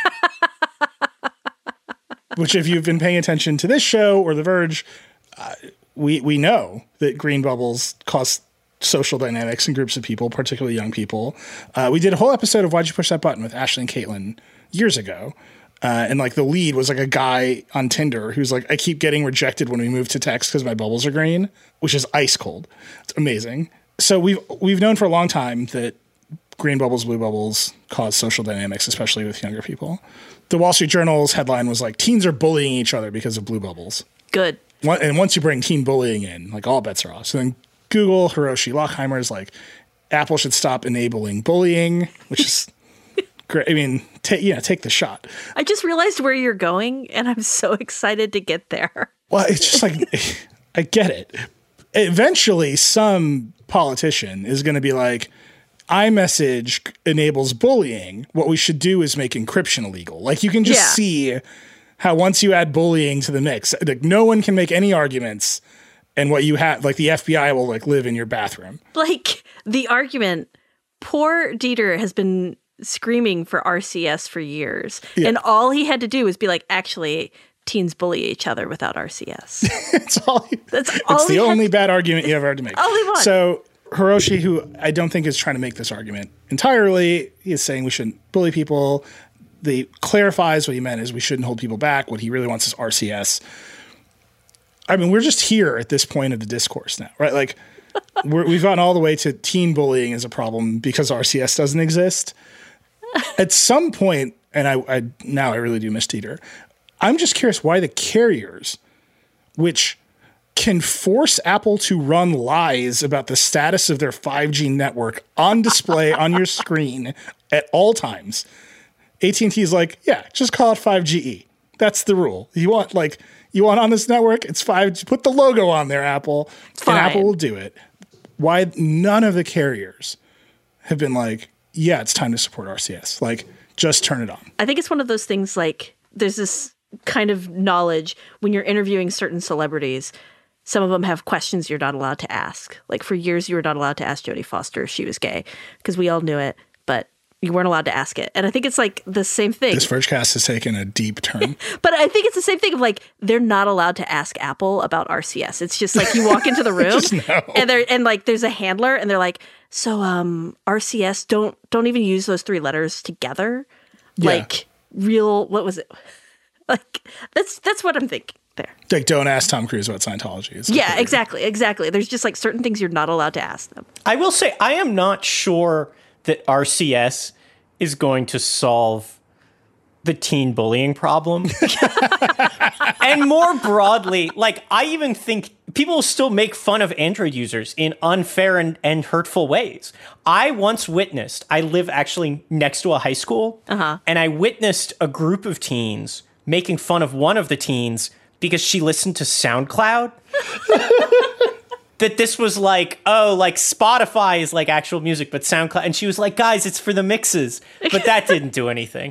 Which, if you've been paying attention to this show or The Verge, uh, we we know that green bubbles cause social dynamics in groups of people, particularly young people. Uh, we did a whole episode of Why'd You Push That Button with Ashley and Caitlin years ago. Uh, and like the lead was like a guy on Tinder who's like, I keep getting rejected when we move to text because my bubbles are green, which is ice cold. It's amazing. So we've we've known for a long time that green bubbles, blue bubbles cause social dynamics, especially with younger people. The Wall Street Journal's headline was like, teens are bullying each other because of blue bubbles. Good. One, and once you bring teen bullying in, like all bets are off. So then Google, Hiroshi Lockheimer is like, Apple should stop enabling bullying, which is great. I mean, take you know, take the shot. I just realized where you're going, and I'm so excited to get there. Well, it's just like, I get it. Eventually, some politician is going to be like, iMessage enables bullying. What we should do is make encryption illegal. Like you can just Yeah. see how once you add bullying to the mix, like no one can make any arguments. And what you have, like the F B I will like live in your bathroom. Like the argument, poor Dieter has been screaming for R C S for years. Yeah. And all he had to do was be like, actually, teens bully each other without R C S. It's all. That's It's all the he had only to- bad argument you ever had to make. Only one. So Hiroshi, who I don't think is trying to make this argument entirely, he is saying we shouldn't bully people. He clarifies what he meant is we shouldn't hold people back. What he really wants is R C S. I mean, we're just here at this point of the discourse now, right? Like we're, we've gotten all the way to teen bullying is a problem because R C S doesn't exist. At some point, and I, I now I really do miss Dieter. I'm just curious why the carriers, which can force Apple to run lies about the status of their five G network on display on your screen at all times. A T and T is like, yeah, just call it five G E. That's the rule. You want like you want on this network, it's five G. Put the logo on there, Apple, Fine. and Apple will do it. Why none of the carriers have been like, yeah, it's time to support R C S. Like, just turn it on. I think it's one of those things like there's this kind of knowledge when you're interviewing certain celebrities. Some of them have questions you're not allowed to ask. Like for years, you were not allowed to ask Jodie Foster if she was gay because we all knew it, but you weren't allowed to ask it. And I think it's like the same thing. This Vergecast has taken a deep turn. But I think it's the same thing of like they're not allowed to ask Apple about R C S. It's just like you walk into the room Just no. and there and like there's a handler and they're like, so um R C S don't don't even use those three letters together. Yeah. Like real what was it? Like that's that's what I'm thinking there. Like, don't ask Tom Cruise about Scientology. It's like Yeah, weird. exactly, exactly. There's just like certain things you're not allowed to ask them. I will say, I am not sure that R C S is going to solve the teen bullying problem. And more broadly, like, I even think people will still make fun of Android users in unfair and, and hurtful ways. I once witnessed, I live actually next to a high school, uh-huh. and I witnessed a group of teens making fun of one of the teens because she listened to SoundCloud. That this was like, oh, like Spotify is like actual music, but SoundCloud. And she was like, guys, it's for the mixes. But that didn't do anything.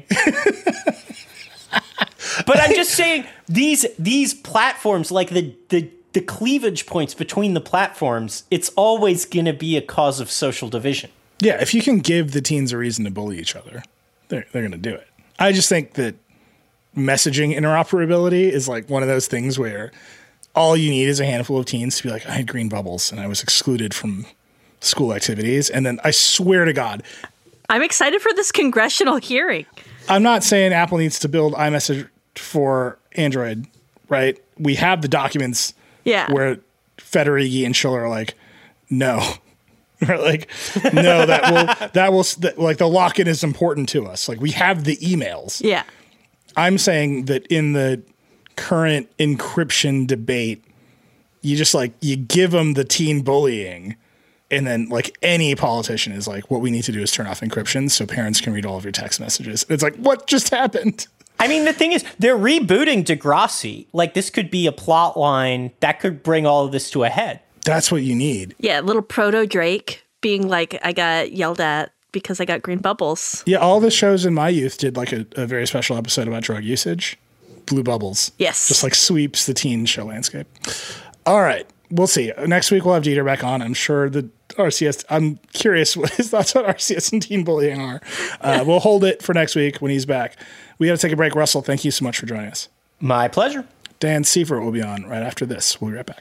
But I'm just saying, these these platforms, like the, the, the cleavage points between the platforms, it's always going to be a cause of social division. Yeah, if you can give the teens a reason to bully each other, they're, they're going to do it. I just think that messaging interoperability is like one of those things where all you need is a handful of teens to be like, I had green bubbles and I was excluded from school activities. And then I swear to God, I'm excited for this congressional hearing. I'm not saying Apple needs to build iMessage for Android, right? We have the documents yeah. where Federighi and Schiller are like, no. Or like, no, that will, that will, that, like the lock-in is important to us. Like we have the emails. Yeah. I'm saying that in the current encryption debate, you just like, you give them the teen bullying, and then like any politician is like, what we need to do is turn off encryption so parents can read all of your text messages. It's like, what just happened? I mean, the thing is, they're rebooting Degrassi. Like, this could be a plot line that could bring all of this to a head. That's what you need. Yeah, little proto Drake being like, I got yelled at because I got green bubbles. Yeah, all the shows in my youth did like a, a very special episode about drug usage. Blue Bubbles. Yes. Just like sweeps the teen show landscape. All right. We'll see. Next week we'll have Dieter back on. I'm sure the R C S, I'm curious what his thoughts on R C S and teen bullying are. Uh, we'll hold it for next week when he's back. We got to take a break. Russell, thank you so much for joining us. My pleasure. Dan Seifert will be on right after this. We'll be right back.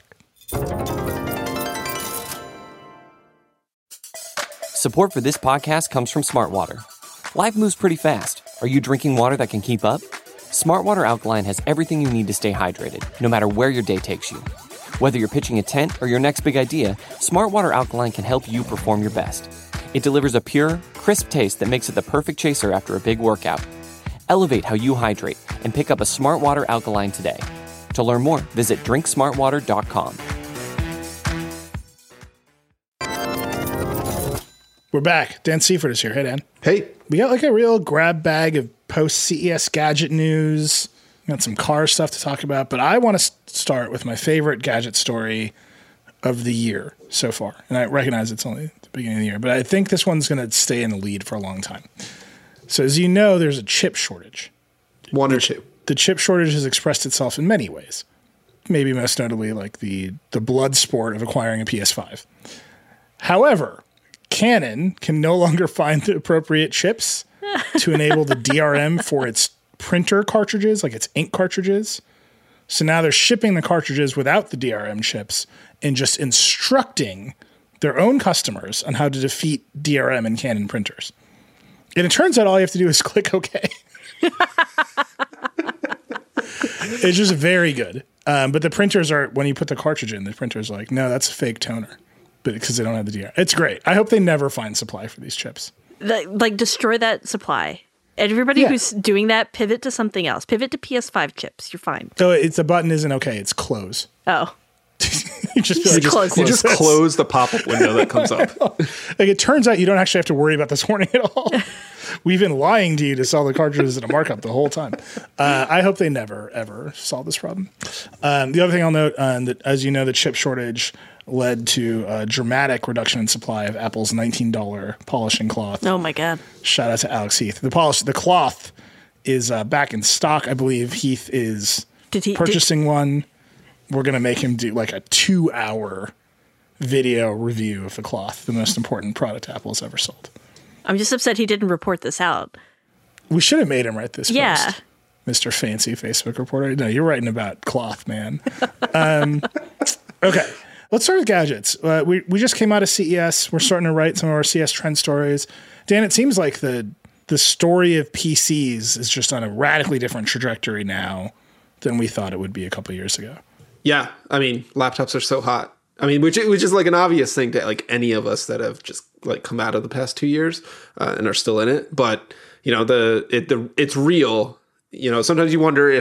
Support for this podcast comes from Smartwater. Life moves pretty fast. Are you drinking water that can keep up? Smartwater Alkaline has everything you need to stay hydrated, no matter where your day takes you. Whether you're pitching a tent or your next big idea, Smartwater Alkaline can help you perform your best. It delivers a pure, crisp taste that makes it the perfect chaser after a big workout. Elevate how you hydrate and pick up a Smartwater Alkaline today. To learn more, visit drink smartwater dot com. We're back. Dan Seifert is here. Hey, Dan. Hey. We got like a real grab bag of post-C E S gadget news. We got some car stuff to talk about, but I want to start with my favorite gadget story of the year so far. And I recognize it's only the beginning of the year, but I think this one's going to stay in the lead for a long time. So as you know, there's a chip shortage. One or two. The chip shortage has expressed itself in many ways. Maybe most notably like the, the blood sport of acquiring a P S five. However, Canon can no longer find the appropriate chips to enable the D R M for its printer cartridges, like its ink cartridges. So now they're shipping the cartridges without the D R M chips and just instructing their own customers on how to defeat D R M in Canon printers. And it turns out all you have to do is click OK. It's just very good. Um, but the printers are, when you put the cartridge in, the printer's like, no, that's a fake toner. But because they don't have the D R M. It's great. I hope they never find supply for these chips. The, like, destroy that supply. Everybody Yeah. who's doing that, pivot to something else. Pivot to P S five chips. You're fine. So it's the button isn't okay. It's close. Oh. you just, Just like, close You it. just close the pop-up window that comes up. Like it turns out you don't actually have to worry about this warning at all. We've been lying to you to sell the cartridges at a markup the whole time. Uh, I hope they never, ever solve this problem. Um, the other thing I'll note, uh, that as you know, the chip shortage led to a dramatic reduction in supply of Apple's nineteen dollars polishing cloth. Oh my God. Shout out to Alex Heath. The polish, the cloth is uh, back in stock. I believe Heath is Did he- purchasing one. We're going to make him do like a two hour video review of the cloth, the most important product Apple's ever sold. I'm just upset he didn't report this out. We should have made him write this Yeah. post. Mister Fancy Facebook reporter. No, you're writing about cloth, man. um, okay. Let's start with gadgets. Uh, we, we just came out of C E S. We're starting to write some of our C E S trend stories. Dan, it seems like the the story of P Cs is just on a radically different trajectory now than we thought it would be a couple years ago. Yeah, I mean, laptops are so hot. I mean, which which is like an obvious thing to like any of us that have just like come out of the past two years uh, and are still in it. But you know, the it the it's real. You know, sometimes you wonder if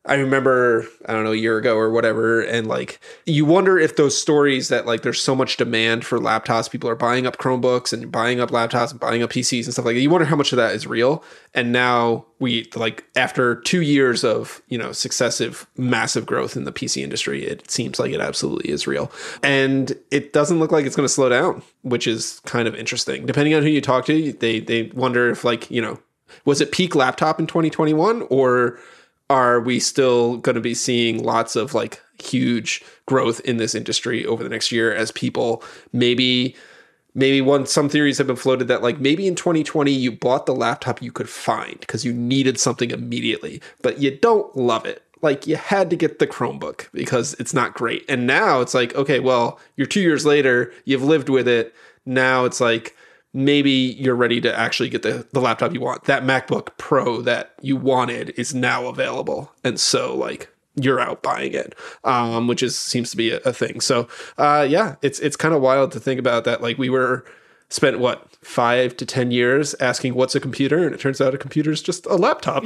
I remember, I don't know, a year ago or whatever, and like you wonder if those stories that like there's so much demand for laptops, people are buying up Chromebooks and buying up laptops and buying up P Cs and stuff like that. You wonder how much of that is real. And now we like after two years of, you know, successive massive growth in the P C industry, it seems like it absolutely is real. And it doesn't look like it's going to slow down, which is kind of interesting. Depending on who you talk to, they they wonder if like, you know, was it peak laptop in twenty twenty-one, or are we still going to be seeing lots of like huge growth in this industry over the next year as people maybe maybe one some theories have been floated that like maybe in twenty twenty you bought the laptop you could find because you needed something immediately, but you don't love it. Like you had to get the Chromebook because it's not great. And now it's like, okay, well, you're two years later, you've lived with it. Now it's like, maybe you're ready to actually get the, the laptop you want. That MacBook Pro that you wanted is now available. And so like you're out buying it, um, which is seems to be a, a thing. So uh, yeah, it's it's kind of wild to think about that. Like we were spent what, five to ten years asking what's a computer, and it turns out a computer is just a laptop.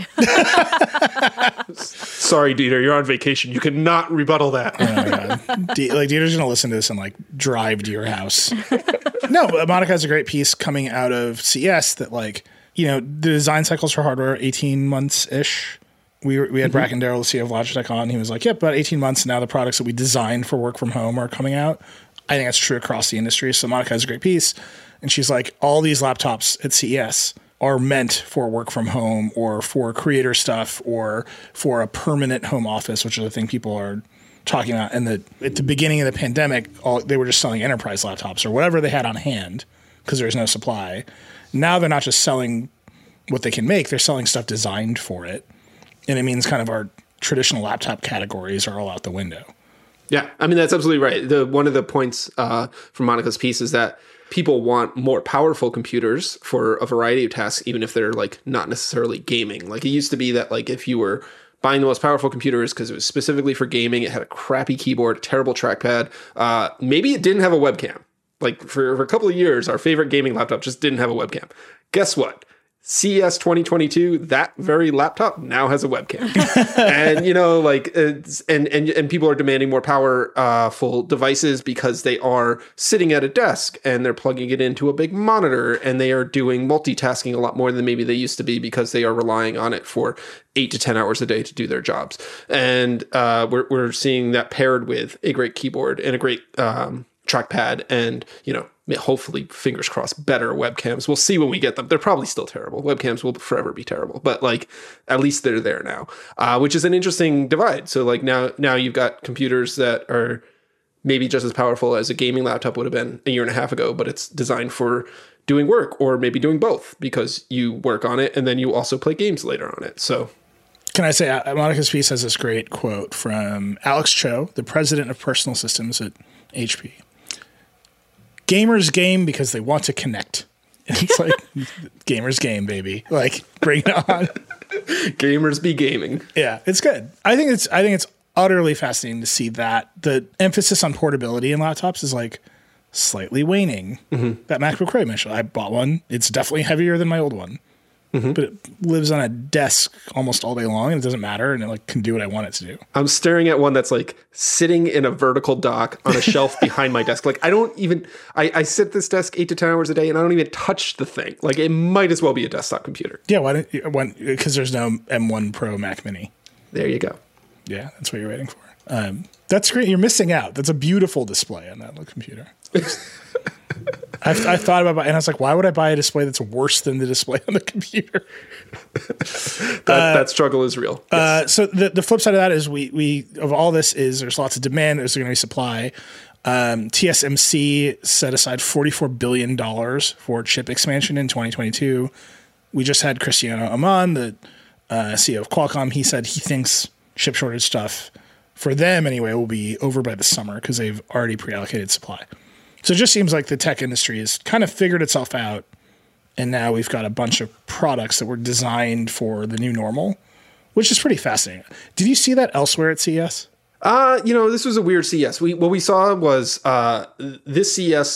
Sorry, Dieter, you're on vacation. You cannot rebuttal that. Oh, D- like Dieter's gonna listen to this and like drive to your house. No, but Monica has a great piece coming out of C E S that like, you know, the design cycles for hardware eighteen months ish. We were, we had mm-hmm. Bracken Darrell, the C E O of Logitech, on. He was like, "Yep, about eighteen months now. The products that we designed for work from home are coming out." I think that's true across the industry. So Monica has a great piece. And she's like, all these laptops at C E S are meant for work from home or for creator stuff or for a permanent home office, which is the thing people are talking about. And the, at the beginning of the pandemic, all, they were just selling enterprise laptops or whatever they had on hand because there's no supply. Now they're not just selling what they can make, they're selling stuff designed for it. And it means kind of our traditional laptop categories are all out the window. Yeah, I mean, that's absolutely right. The one of the points uh, from Monica's piece is that people want more powerful computers for a variety of tasks, even if they're like not necessarily gaming. Like it used to be that like if you were buying the most powerful computers because it was specifically for gaming, it had a crappy keyboard, terrible trackpad. Uh, maybe it didn't have a webcam. Like for, for a couple of years, our favorite gaming laptop just didn't have a webcam. Guess what? C E S twenty twenty-two, that very laptop now has a webcam. And, you know, like, it's, and, and, and people are demanding more powerful devices because they are sitting at a desk and they're plugging it into a big monitor and they are doing multitasking a lot more than maybe they used to be because they are relying on it for eight to ten hours a day to do their jobs. And uh, we're, we're seeing that paired with a great keyboard and a great um, trackpad and, you know, hopefully, fingers crossed, better webcams. We'll see when we get them. They're probably still terrible. Webcams will forever be terrible, but like at least they're there now, uh, which is an interesting divide. So like now, now you've got computers that are maybe just as powerful as a gaming laptop would have been a year and a half ago, but it's designed for doing work or maybe doing both because you work on it and then you also play games later on it. So. Can I say, uh, Monica's piece has this great quote from Alex Cho, the president of personal systems at H P. Gamers game because they want to connect. It's like gamers game, baby. Like bring it on. Gamers be gaming. Yeah, it's good. I think it's I think it's utterly fascinating to see that the emphasis on portability in laptops is like slightly waning. Mm-hmm. That MacBook Pro I mentioned, I bought one. It's definitely heavier than my old one. Mm-hmm. But it lives on a desk almost all day long and it doesn't matter and it like can do what I want it to do. I'm staring at one that's like sitting in a vertical dock on a shelf behind my desk. Like I don't even, I, I sit at this desk eight to ten hours a day and I don't even touch the thing. Like it might as well be a desktop computer. Yeah, why don't you, when, because there's no M one Pro Mac Mini. There you go. Yeah, that's what you're waiting for. Um, that's great. You're missing out. That's a beautiful display on that little computer. I've, I thought about it, and I was like, why would I buy a display that's worse than the display on the computer? that, uh, that struggle is real. Yes. Uh, so the, the flip side of that is we we of all this is there's lots of demand. There's going to be supply. Um, T S M C set aside forty-four billion dollars for chip expansion in twenty twenty-two. We just had Cristiano Amon, the uh, C E O of Qualcomm. He said he thinks chip shortage stuff, for them anyway, will be over by the summer because they've already pre-allocated supply. So it just seems like the tech industry has kind of figured itself out, and now we've got a bunch of products that were designed for the new normal, which is pretty fascinating. Did you see that elsewhere at C E S? Uh, you know, this was a weird C E S. We what we saw was uh, this C E S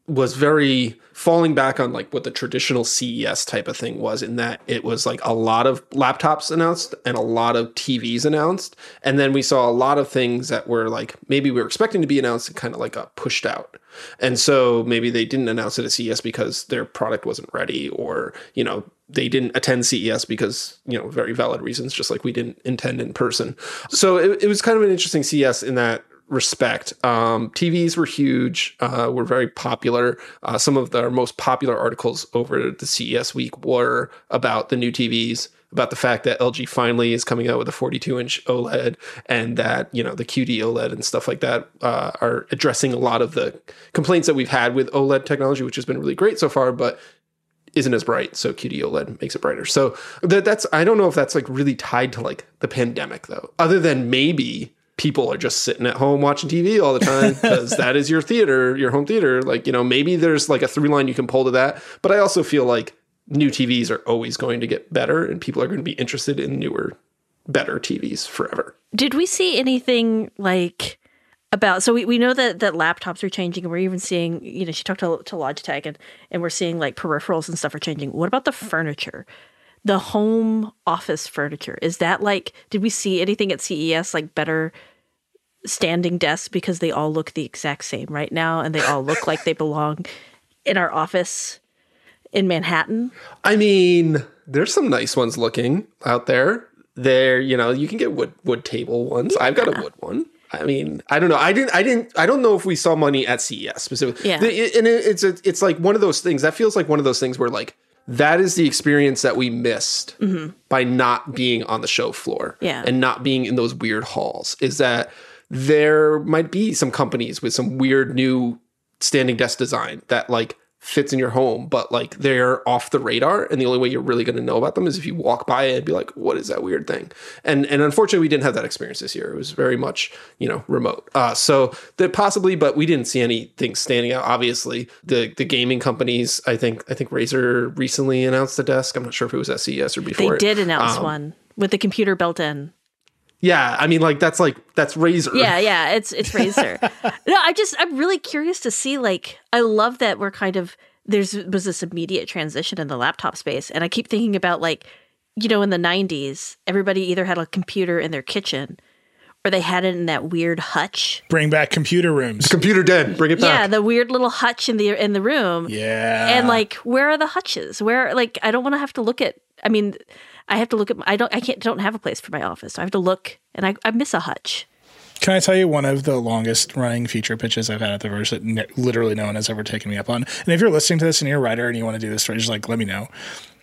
was very falling back on like what the traditional C E S type of thing was, in that it was like a lot of laptops announced and a lot of T Vs announced. And then we saw a lot of things that were like, maybe we were expecting to be announced and kind of like got pushed out. And so maybe they didn't announce it at C E S because their product wasn't ready, or, you know, they didn't attend C E S because, you know, very valid reasons, just like we didn't attend in person. So it, it was kind of an interesting C E S in that respect. Um, T Vs were huge, uh, were very popular. Uh, some of the most popular articles over the C E S week were about the new T Vs, about the fact that L G finally is coming out with a forty-two inch OLED, and that, you know, the Q D OLED and stuff like that uh, are addressing a lot of the complaints that we've had with OLED technology, which has been really great so far, but isn't as bright. So Q D OLED makes it brighter. So that, that's, I don't know if that's like really tied to like the pandemic though, other than maybe people are just sitting at home watching T V all the time because that is your theater, your home theater. Like, you know, maybe there's like a through line you can pull to that. But I also feel like new T Vs are always going to get better, and people are going to be interested in newer, better T Vs forever. Did we see anything like about, so we, we know that, that laptops are changing, and we're even seeing, you know, she talked to, to Logitech, and, and we're seeing like peripherals and stuff are changing. What about the furniture? The home office furniture? Is that like, did we see anything at C E S like better standing desks, because they all look the exact same right now, and they all look like they belong in our office in Manhattan? I mean, there's some nice ones looking out there. There, you know, you can get wood wood table ones. Yeah. I've got a wood one. I mean, I don't know. I didn't. I didn't. I don't know if we saw money at C E S specifically. Yeah. The, and it, it's a, it's like one of those things that feels like one of those things where like that is the experience that we missed mm-hmm. by not being on the show floor. Yeah. And not being in those weird halls. Is that there might be some companies with some weird new standing desk design that like fits in your home, but like they're off the radar, and the only way you're really going to know about them is if you walk by it and be like, what is that weird thing? And and unfortunately we didn't have that experience this year. It was very much, you know, remote. Uh, so that possibly, but we didn't see anything standing out. Obviously the the gaming companies, I think I think Razer recently announced a desk. I'm not sure if it was at C E S or before. They did it. announce um, one with the computer built in. Yeah, I mean, like that's like that's Razer. Yeah, yeah, it's it's Razer. No, I just I'm really curious to see. Like, I love that we're kind of there's was this immediate transition in the laptop space, and I keep thinking about like, you know, in the nineties, everybody either had a computer in their kitchen, or they had it in that weird hutch. Bring back computer rooms. Computer dead. Bring it back. Yeah, the weird little hutch in the in the room. Yeah, and like, where are the hutches? Where like I don't want to have to look at. I mean. I have to look at, I don't, I can't, don't have a place for my office. So I have to look, and I, I miss a hutch. Can I tell you one of the longest running feature pitches I've had at the Verge that ne- literally no one has ever taken me up on? And if you're listening to this and you're a writer and you want to do this, just like, let me know.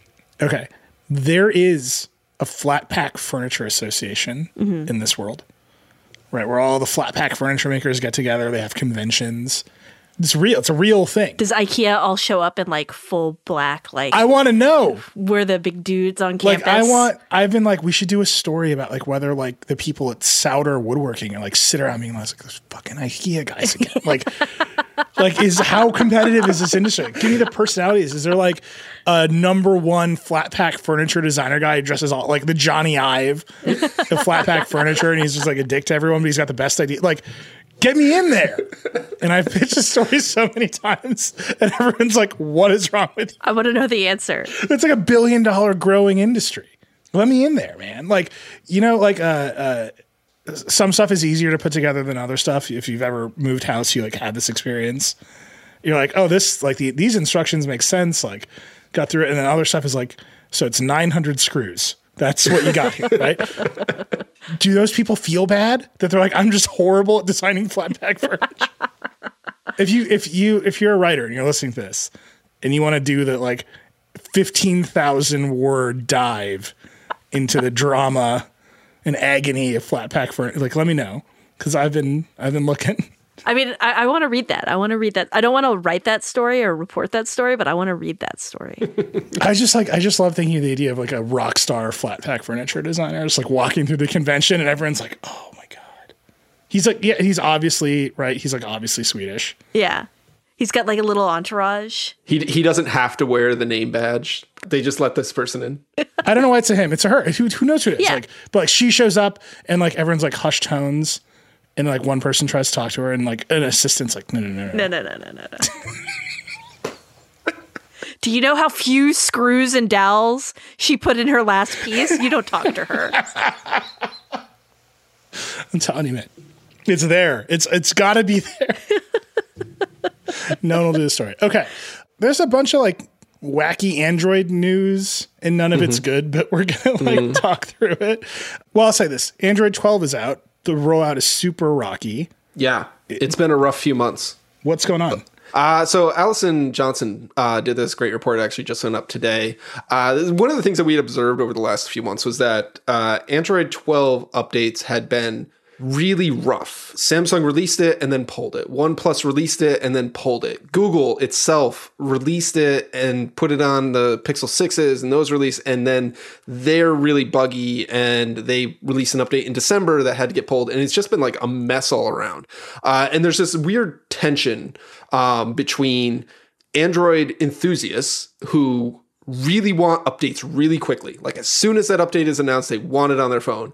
Okay. There is a flat pack furniture association mm-hmm. in this world, right? Where all the flat pack furniture makers get together. They have conventions. It's real. It's a real thing. Does IKEA all show up in like full black? Like I want to know. We're the big dudes on campus. Like I want. I've been like, we should do a story about like whether like the people at Souter Woodworking and like sit around being like those fucking IKEA guys again. like, like is how competitive is this industry? Like, give me the personalities. Is there like a number one flat pack furniture designer guy who dresses all like the Johnny Ive, the flat pack furniture, and he's just like a dick to everyone, but he's got the best idea. Like. Get me in there. And I've pitched the story so many times, and everyone's like, what is wrong with you? I want to know the answer. It's like a billion dollar growing industry. Let me in there, man. Like, you know, like uh, uh, some stuff is easier to put together than other stuff. If you've ever moved house, you like had this experience. You're like, oh, this, like the, these instructions make sense. Like got through it. And then other stuff is like, so it's nine hundred screws. That's what you got here, right? Do those people feel bad that they're like, I'm just horrible at designing flat pack furniture? if you, if you, if you're a writer and you're listening to this and you want to do the like fifteen thousand word dive into the drama and agony of flat pack furniture, like, let me know. Cause I've been, I've been looking. I mean, I, I want to read that. I want to read that. I don't want to write that story or report that story, but I want to read that story. I just like, I just love thinking of the idea of like a rock star flat pack furniture designer just like walking through the convention and everyone's like, oh my God. He's like, yeah, he's obviously, right. He's like obviously Swedish. Yeah. He's got like a little entourage. He he doesn't have to wear the name badge. They just let this person in. I don't know why it's a him. It's a her. Who, who knows who it is? Yeah. Like, but like she shows up and like everyone's like hushed tones. And like one person tries to talk to her, and like an assistant's like, no, no, no, no, no, no, no, no, no. Do you know how few screws and dowels she put in her last piece? You don't talk to her. I'm telling you, man. It's there. It's It's got to be there. No one will do the story. Okay. There's a bunch of like wacky Android news and none of mm-hmm. it's good, but we're going to like mm-hmm. talk through it. Well, I'll say this. Android twelve is out. The rollout is super rocky. Yeah. It's been a rough few months. What's going on? Uh, so Allison Johnson uh, did this great report, actually just went up today. Uh, one of the things that we had observed over the last few months was that uh, Android twelve updates had been really rough. Samsung released it and then pulled it. OnePlus released it and then pulled it. Google itself released it and put it on the Pixel sixes and those released, and then they're really buggy and they released an update in December that had to get pulled, and it's just been like a mess all around. Uh, and there's this weird tension um, between Android enthusiasts who really want updates really quickly. Like as soon as that update is announced, they want it on their phone.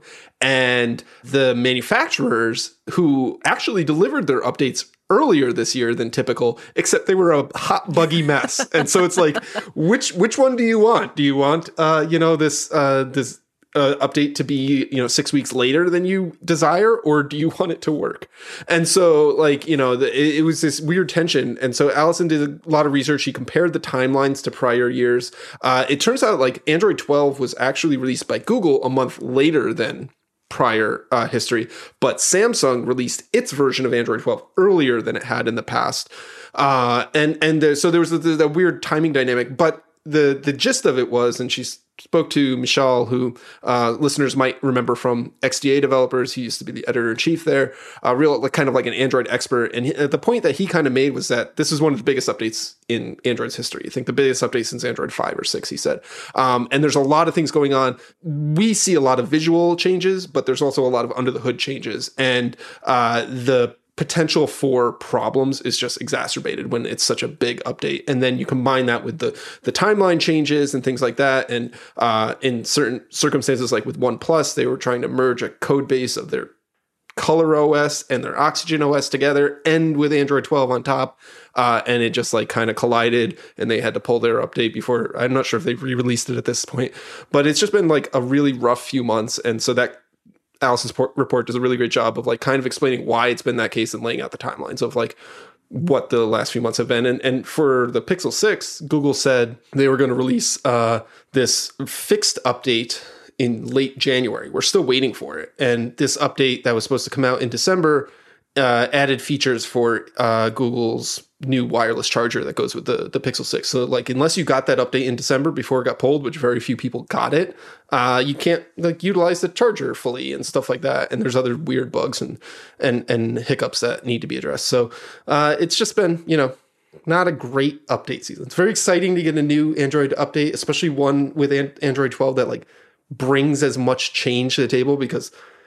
And the manufacturers who actually delivered their updates earlier this year than typical, except they were a hot, buggy mess. And so it's like, which which one do you want? Do you want, uh, you know, this uh, this uh, update to be, you know, six weeks later than you desire, or do you want it to work? And so, like, you know, the, it, it was this weird tension. And so Allison did a lot of research. She compared the timelines to prior years. Uh, it turns out like Android twelve was actually released by Google a month later than prior uh, history, but Samsung released its version of Android twelve earlier than it had in the past. Uh, and and there, so there was a weird timing dynamic, but the the gist of it was, and she spoke to Michal, who uh, listeners might remember from X D A Developers. He used to be the editor-in-chief there, uh, real like, kind of like an Android expert. And he, the point that he kind of made was that this is one of the biggest updates in Android's history. I think the biggest update since Android five or six, he said. Um, and there's a lot of things going on. We see a lot of visual changes, but there's also a lot of under-the-hood changes. And uh, the potential for problems is just exacerbated when it's such a big update. And then you combine that with the the timeline changes and things like that. And uh, in certain circumstances, like with OnePlus, they were trying to merge a code base of their Color O S and their Oxygen O S together and with Android twelve on top. Uh, and it just like kind of collided and they had to pull their update before. I'm not sure if they've re-released it at this point, but it's just been like a really rough few months. And so that Allison's report does a really great job of like kind of explaining why it's been that case and laying out the timelines of like what the last few months have been. And, and for the Pixel six, Google said they were going to release uh, this fixed update in late January. We're still waiting for it. And this update that was supposed to come out in December uh, added features for uh, Google's new wireless charger that goes with the, the Pixel six. So like, unless you got that update in December before it got pulled, which very few people got it, uh, you can't like utilize the charger fully and stuff like that. And there's other weird bugs and, and, and hiccups that need to be addressed. So uh, it's just been, you know, not a great update season. It's very exciting to get a new Android update, especially one with an- Android twelve that like brings as much change to the table, because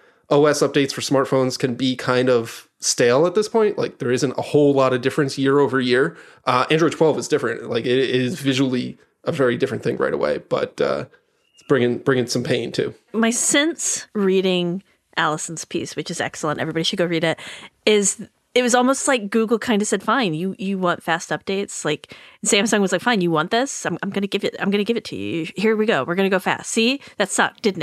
O S updates for smartphones can be kind of stale at this point. Like there isn't a whole lot of difference year over year. Uh, Android twelve is different. Like it, it is visually a very different thing right away, but uh, it's bringing bringing some pain too. My sense reading Allison's piece, which is excellent, everybody should go read it, is it was almost like Google kind of said, fine, you you want fast updates? Like Samsung was like, fine, you want this? I'm, I'm going to give it, I'm going to give it to you. Here we go. We're going to go fast. See, that sucked, didn't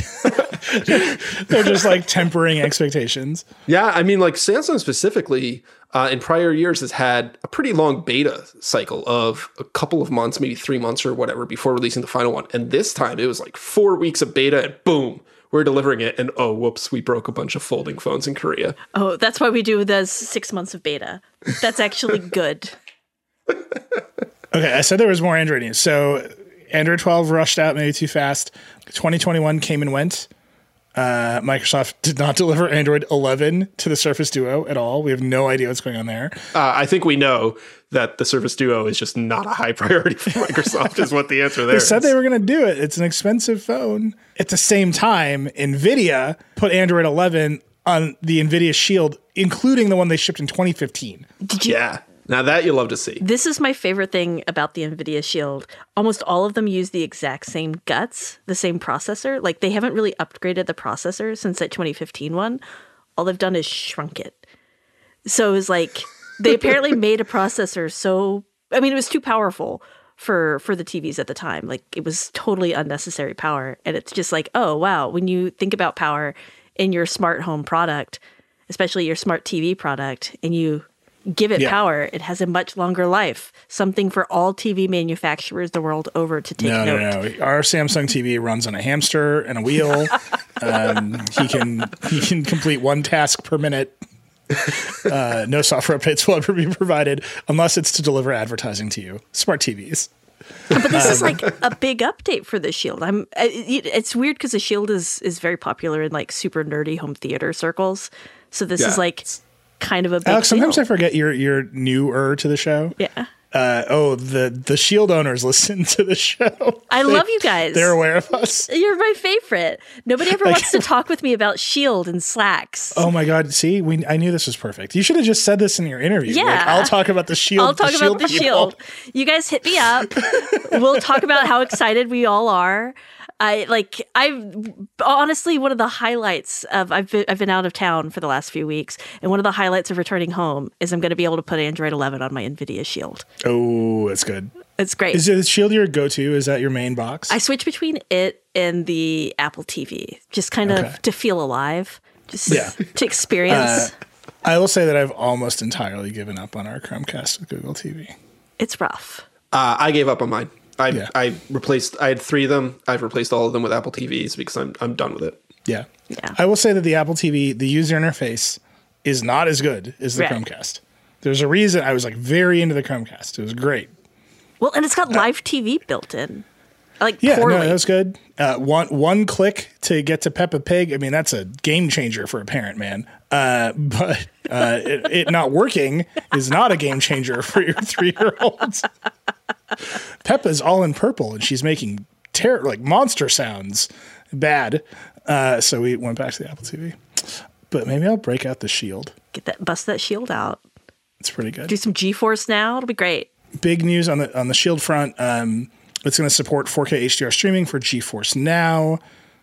it? They're just like tempering expectations. Yeah. I mean, like Samsung specifically uh, in prior years has had a pretty long beta cycle of a couple of months, maybe three months or whatever before releasing the final one. And this time it was like four weeks of beta and boom, we're delivering it, and oh, whoops, we broke a bunch of folding phones in Korea. Oh, that's why we do those six months of beta. That's actually good. Okay, I said there was more Android news. So Android twelve rushed out maybe too fast. twenty twenty-one came and went. Uh, Microsoft did not deliver Android eleven to the Surface Duo at all. We have no idea what's going on there. Uh, I think we know that the Surface Duo is just not a high priority for Microsoft is what the answer there they is. They said they were going to do it. It's an expensive phone. At the same time, NVIDIA put Android eleven on the NVIDIA Shield, including the one they shipped in twenty fifteen. Did you? Yeah. Now that you'll love to see. This is my favorite thing about the NVIDIA Shield. Almost all of them use the exact same guts, the same processor. Like they haven't really upgraded the processor since that twenty fifteen one. All they've done is shrunk it. So it was like they apparently made a processor so, I mean, it was too powerful for for the T Vs at the time. Like, it was totally unnecessary power. And it's just like, oh, wow, when you think about power in your smart home product, especially your smart T V product, and you give it Yeah. power, it has a much longer life. Something for all T V manufacturers the world over to take No, note. no, no. Our Samsung T V runs on a hamster and a wheel. um, he can he can complete one task per minute. Uh, no software updates will ever be provided unless it's to deliver advertising to you. Smart T Vs. But this is like a big update for the Shield. I'm. It, it's weird because the Shield is is very popular in like super nerdy home theater circles. So this Yeah. is like kind of a big Alex, sometimes deal. I forget you're you're newer to the show. Yeah. Uh, oh, the the Shield owners listen to the show. I They- love you guys. They're aware of us. You're my favorite. Nobody ever Like- wants to talk with me about Shield and Slacks. Oh my God! See, we I knew this was perfect. You should have just said this in your interview. Like, Yeah. I'll talk about the Shield. I'll talk the about Shield the people. Shield. You guys hit me up. We'll talk about how excited we all are. I like I've honestly one of the highlights of I've been, I've been out of town for the last few weeks, and one of the highlights of returning home is I'm going to be able to put Android eleven on my NVIDIA Shield. Oh, that's good. It's great. Is it Shield your go-to? Is that your main box? I switch between it and the Apple T V, just kind of Okay. to feel alive, just Yeah. to experience. Uh, I will say that I've almost entirely given up on our Chromecast with Google T V. It's rough. Uh, I gave up on mine. I Yeah. I replaced. I had three of them. I've replaced all of them with Apple T Vs because I'm I'm done with it. Yeah. Yeah. I will say that the Apple T V, the user interface is not as good as the Right. Chromecast. There's a reason I was like very into the Chromecast. It was great. Well, and it's got live T V built in. Like Yeah, poorly. no, that was good. Uh, one one click to get to Peppa Pig. I mean, that's a game changer for a parent, man. Uh, but uh, it, it not working is not a game changer for your three year old. Peppa's all in purple, and she's making terror like monster sounds. Bad. Uh, so we went back to the Apple T V. But maybe I'll break out the Shield. Get that, bust that Shield out. It's pretty good. Do some GeForce now. It'll be great. Big news on the on the Shield front. Um, it's going to support four K H D R streaming for GeForce Now,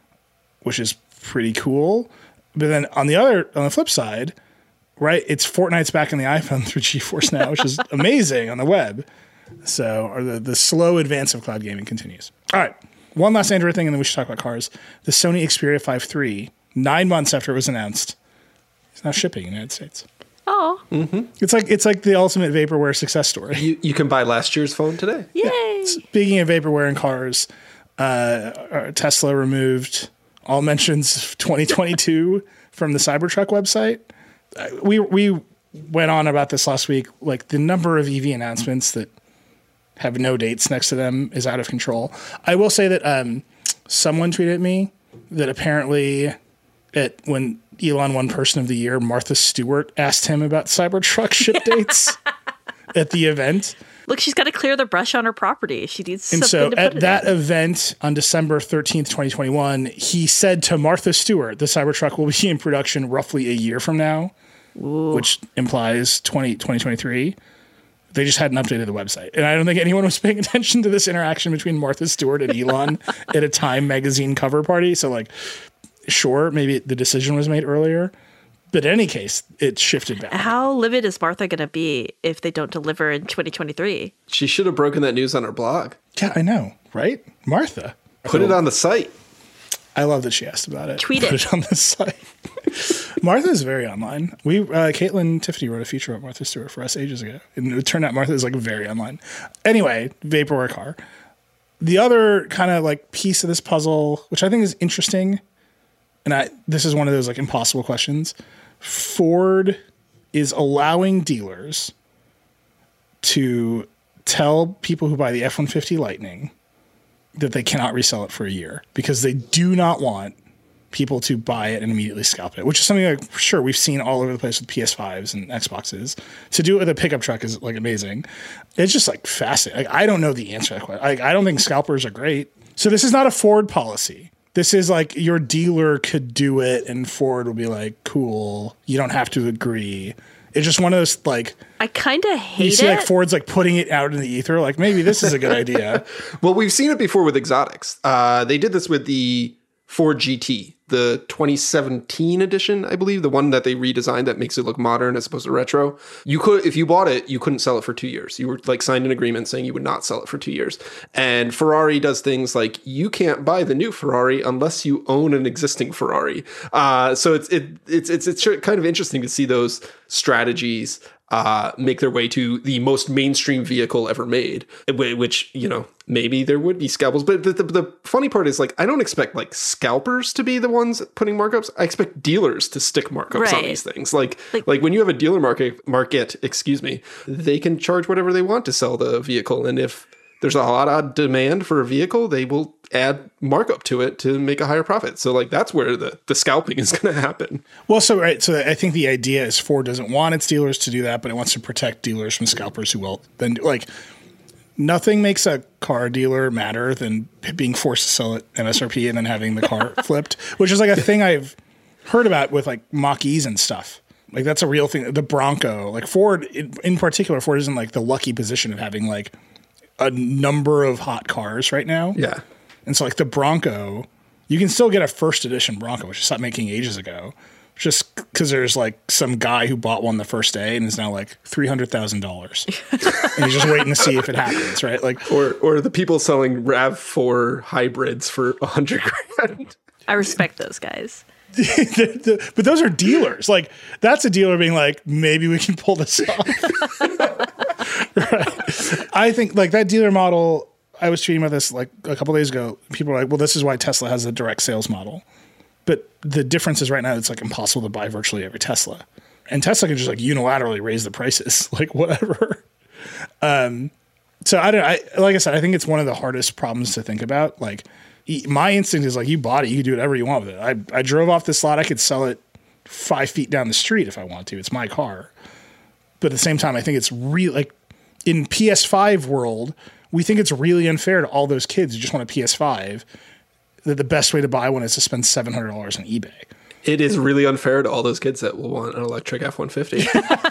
which is pretty cool. But then on the other on the flip side, right, it's Fortnite's back on the iPhone through GeForce Now, which is amazing on the web. So, or the the slow advance of cloud gaming continues. All right, one last Android thing, and then we should talk about cars. The Sony Xperia five three, nine months after it was announced, is now shipping in the United States. Oh, It's like it's like the ultimate vaporware success story. You you can buy last year's phone today. yay. Speaking of vaporware in cars, uh, uh, Tesla removed all mentions of twenty twenty-two from the Cybertruck website. Uh, we we went on about this last week. Like the number of E V announcements that have no dates next to them is out of control. I will say that um, someone tweeted at me that apparently at when Elon won Person of the Year, Martha Stewart asked him about Cybertruck ship dates at the event. Look, she's got to clear the brush on her property. She needs And something so to put at it that in. event on December thirteenth, twenty twenty-one, he said to Martha Stewart, the Cybertruck will be in production roughly a year from now, which implies twenty twenty-three. They just hadn't updated the website. And I don't think anyone was paying attention to this interaction between Martha Stewart and Elon at a Time magazine cover party. So, like, sure, maybe the decision was made earlier. But in any case, it shifted back. How livid is Martha going to be if they don't deliver in twenty twenty-three? She should have broken that news on her blog. Yeah, I know, right? Martha. Put it on the site. I love that she asked about it. Tweet Put it. it on the site. Martha is very online. We, uh, Caitlin Tiffany wrote a feature about Martha Stewart for us ages ago. And it turned out Martha is like very online. Anyway, vaporware car. The other kind of like piece of this puzzle, which I think is interesting, and I this is one of those like impossible questions. Ford is allowing dealers to tell people who buy the F one fifty Lightning that they cannot resell it for a year because they do not want people to buy it and immediately scalp it, which is something like, sure, we've seen all over the place with P S fives and Xboxes. To do it with a pickup truck is like amazing. It's just like fascinating. Like, I don't know the answer to that question. Like, I don't think scalpers are great. So this is not a Ford policy. This is like your dealer could do it and Ford will be like, cool, you don't have to agree. It's just one of those like, I kind of you hate see it. like Ford's like putting it out in the ether. Like maybe this is a good idea. Well, we've seen it before with exotics. Uh, they did this with the Ford G T, the twenty seventeen edition, I believe, the one that they redesigned that makes it look modern as opposed to retro. You could, if you bought it, you couldn't sell it for two years. You were like signed an agreement saying you would not sell it for two years. And Ferrari does things like you can't buy the new Ferrari unless you own an existing Ferrari. Uh, so it's it, it's it's it's kind of interesting to see those strategies Uh, make their way to the most mainstream vehicle ever made, which, you know, maybe there would be scalpels. But the, the, the funny part is, like, I don't expect, like, scalpers to be the ones putting markups. I expect dealers to stick markups right. on these things. Like, like, like, when you have a dealer market, market, excuse me, they can charge whatever they want to sell the vehicle. And if there's a lot of demand for a vehicle, they will add markup to it to make a higher profit. So like that's where the, the scalping is going to happen. Well, so right, so I think the idea is Ford doesn't want its dealers to do that, but it wants to protect dealers from scalpers who will then like nothing makes a car dealer madder than being forced to sell at M S R P and then having the car flipped, which is like a thing I've heard about with like Mach-E's and stuff. Like that's a real thing. The Bronco, like Ford in, in particular, Ford is in like the lucky position of having like a number of hot cars right now. Yeah. And so like the Bronco, you can still get a first edition Bronco, which is stopped making ages ago, just because there's like some guy who bought one the first day and is now like three hundred thousand dollars. And he's just waiting to see if it happens, right? Like, or or the people selling RAV four hybrids for a hundred grand. I respect those guys. the, the, but those are dealers. Like that's a dealer being like, maybe we can pull this off. Right. I think like that dealer model, I was tweeting about this like a couple days ago. People are like, well, this is why Tesla has a direct sales model. But the difference is right now it's like impossible to buy virtually every Tesla. And Tesla can just like unilaterally raise the prices, like whatever. Um, so I don't I like I said, I think it's one of the hardest problems to think about. Like my instinct is like, you bought it, you can do whatever you want with it. I, I drove off this lot, I could sell it five feet down the street if I want to. It's my car. But at the same time, I think it's really like in P S five world, we think it's really unfair to all those kids who just want a P S five that the best way to buy one is to spend seven hundred dollars on eBay. It is really unfair to all those kids that will want an electric F one fifty.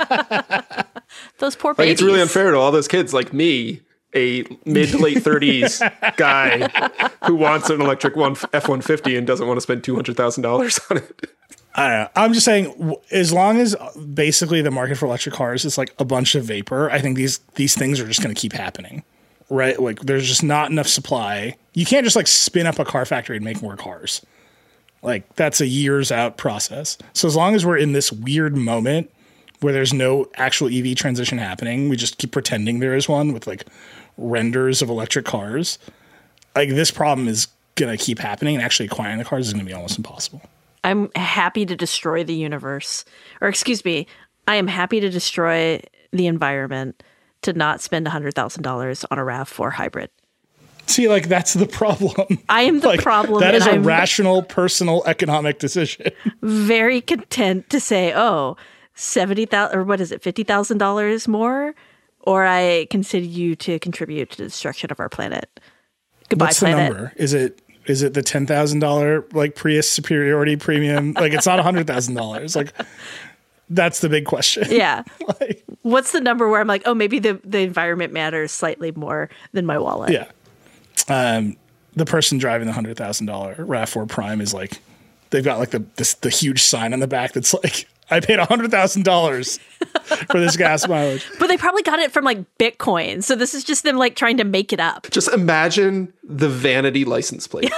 Those poor babies. Like, it's really unfair to all those kids like me, a mid to late thirties guy who wants an electric one F one fifty and doesn't want to spend two hundred thousand dollars on it. I don't know. I'm just saying, as long as basically the market for electric cars is like a bunch of vapor, I think these these things are just going to keep happening, right? Like there's just not enough supply. You can't just like spin up a car factory and make more cars. Like that's a years out process. So as long as we're in this weird moment where there's no actual E V transition happening, we just keep pretending there is one with like renders of electric cars. Like this problem is going to keep happening, and actually acquiring the cars is going to be almost impossible. I'm happy to destroy the universe. Or excuse me, I am happy to destroy the environment to not spend one hundred thousand dollars on a RAV four hybrid. See, like, that's the problem. I am the like, problem. That is a I'm rational, personal, economic decision. Very content to say, oh, seventy thousand dollars, or what is it, fifty thousand dollars more? Or I consider you to contribute to the destruction of our planet. Goodbye, What's planet. the number? Is it is it the ten thousand dollars like Prius superiority premium? Like it's not one hundred thousand dollars. Like that's the big question. Yeah. Like, what's the number where I'm like, oh, maybe the, the environment matters slightly more than my wallet? Yeah. Um, the person driving the one hundred thousand dollars RAV four Prime is like, they've got like the this, the huge sign on the back that's like, I paid one hundred thousand dollars for this gas mileage. But they probably got it from like Bitcoin. So this is just them like trying to make it up. Just imagine the vanity license plate.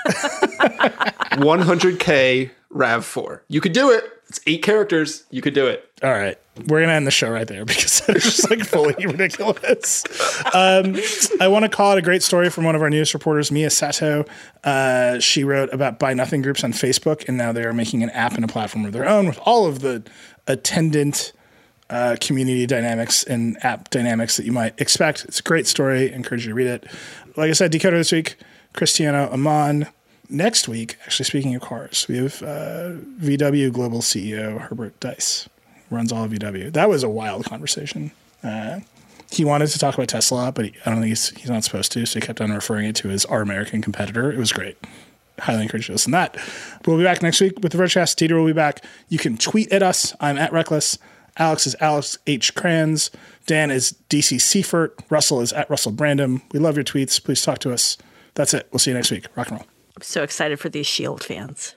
one hundred K RAV four. You could do it. It's eight characters. You could do it. All right. We're going to end the show right there because it's just like fully ridiculous. Um, I want to call it a great story from one of our newest reporters, Mia Sato. Uh, she wrote about Buy Nothing groups on Facebook, and now they are making an app and a platform of their own with all of the attendant uh, community dynamics and app dynamics that you might expect. It's a great story. I encourage you to read it. Like I said, Decoder this week, Cristiano Amon. Next week, actually, speaking of cars, we have uh, V W Global C E O Herbert Diess. Runs all of V W. That was a wild conversation. Uh, he wanted to talk about Tesla, but he, I don't think he's, he's not supposed to, so he kept on referring it to his our American competitor. It was great. Highly encourage you to listen to that. But we'll be back next week with the Vergecast. Dieter will be back. You can tweet at us. I'm at Reckless. Alex is Alex H. Kranz. Dan is D C Seifert. Russell is at Russell Brandom. We love your tweets. Please talk to us. That's it. We'll see you next week. Rock and roll. So excited for these S H I E L D fans.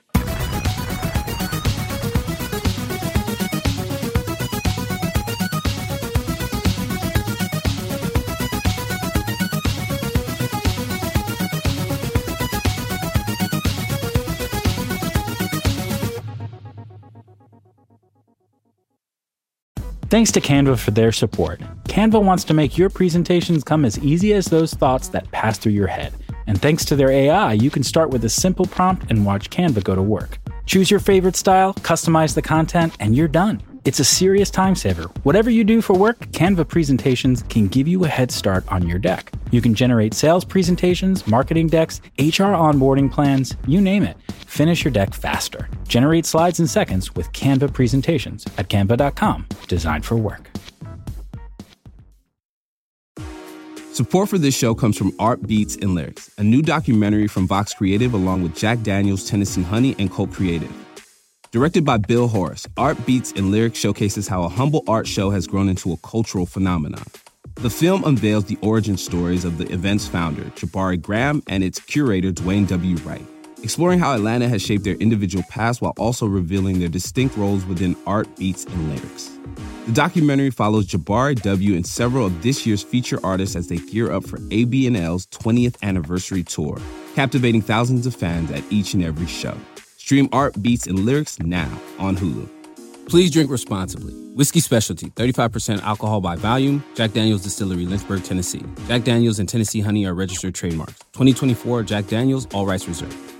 Thanks to Canva for their support. Canva wants to make your presentations come as easy as those thoughts that pass through your head. And thanks to their A I, you can start with a simple prompt and watch Canva go to work. Choose your favorite style, customize the content, and you're done. It's a serious time saver. Whatever you do for work, Canva presentations can give you a head start on your deck. You can generate sales presentations, marketing decks, H R onboarding plans, you name it. Finish your deck faster. Generate slides in seconds with Canva presentations at canva dot com. Designed for work. Support for this show comes from Art Beats and Lyrics, a new documentary from Vox Creative along with Jack Daniels, Tennessee Honey, and Colt Creative. Directed by Bill Horace, Art Beats and Lyrics showcases how a humble art show has grown into a cultural phenomenon. The film unveils the origin stories of the event's founder, Jabari Graham, and its curator, Dwayne W. Wright, exploring how Atlanta has shaped their individual paths while also revealing their distinct roles within art, beats, and lyrics. The documentary follows Jabari W. and several of this year's feature artists as they gear up for A B N L's twentieth anniversary tour, captivating thousands of fans at each and every show. Stream Art, Beats, and Lyrics now on Hulu. Please drink responsibly. Whiskey Specialty, thirty-five percent alcohol by volume. Jack Daniel's Distillery, Lynchburg, Tennessee. Jack Daniel's and Tennessee Honey are registered trademarks. twenty twenty-four Jack Daniel's, all rights reserved.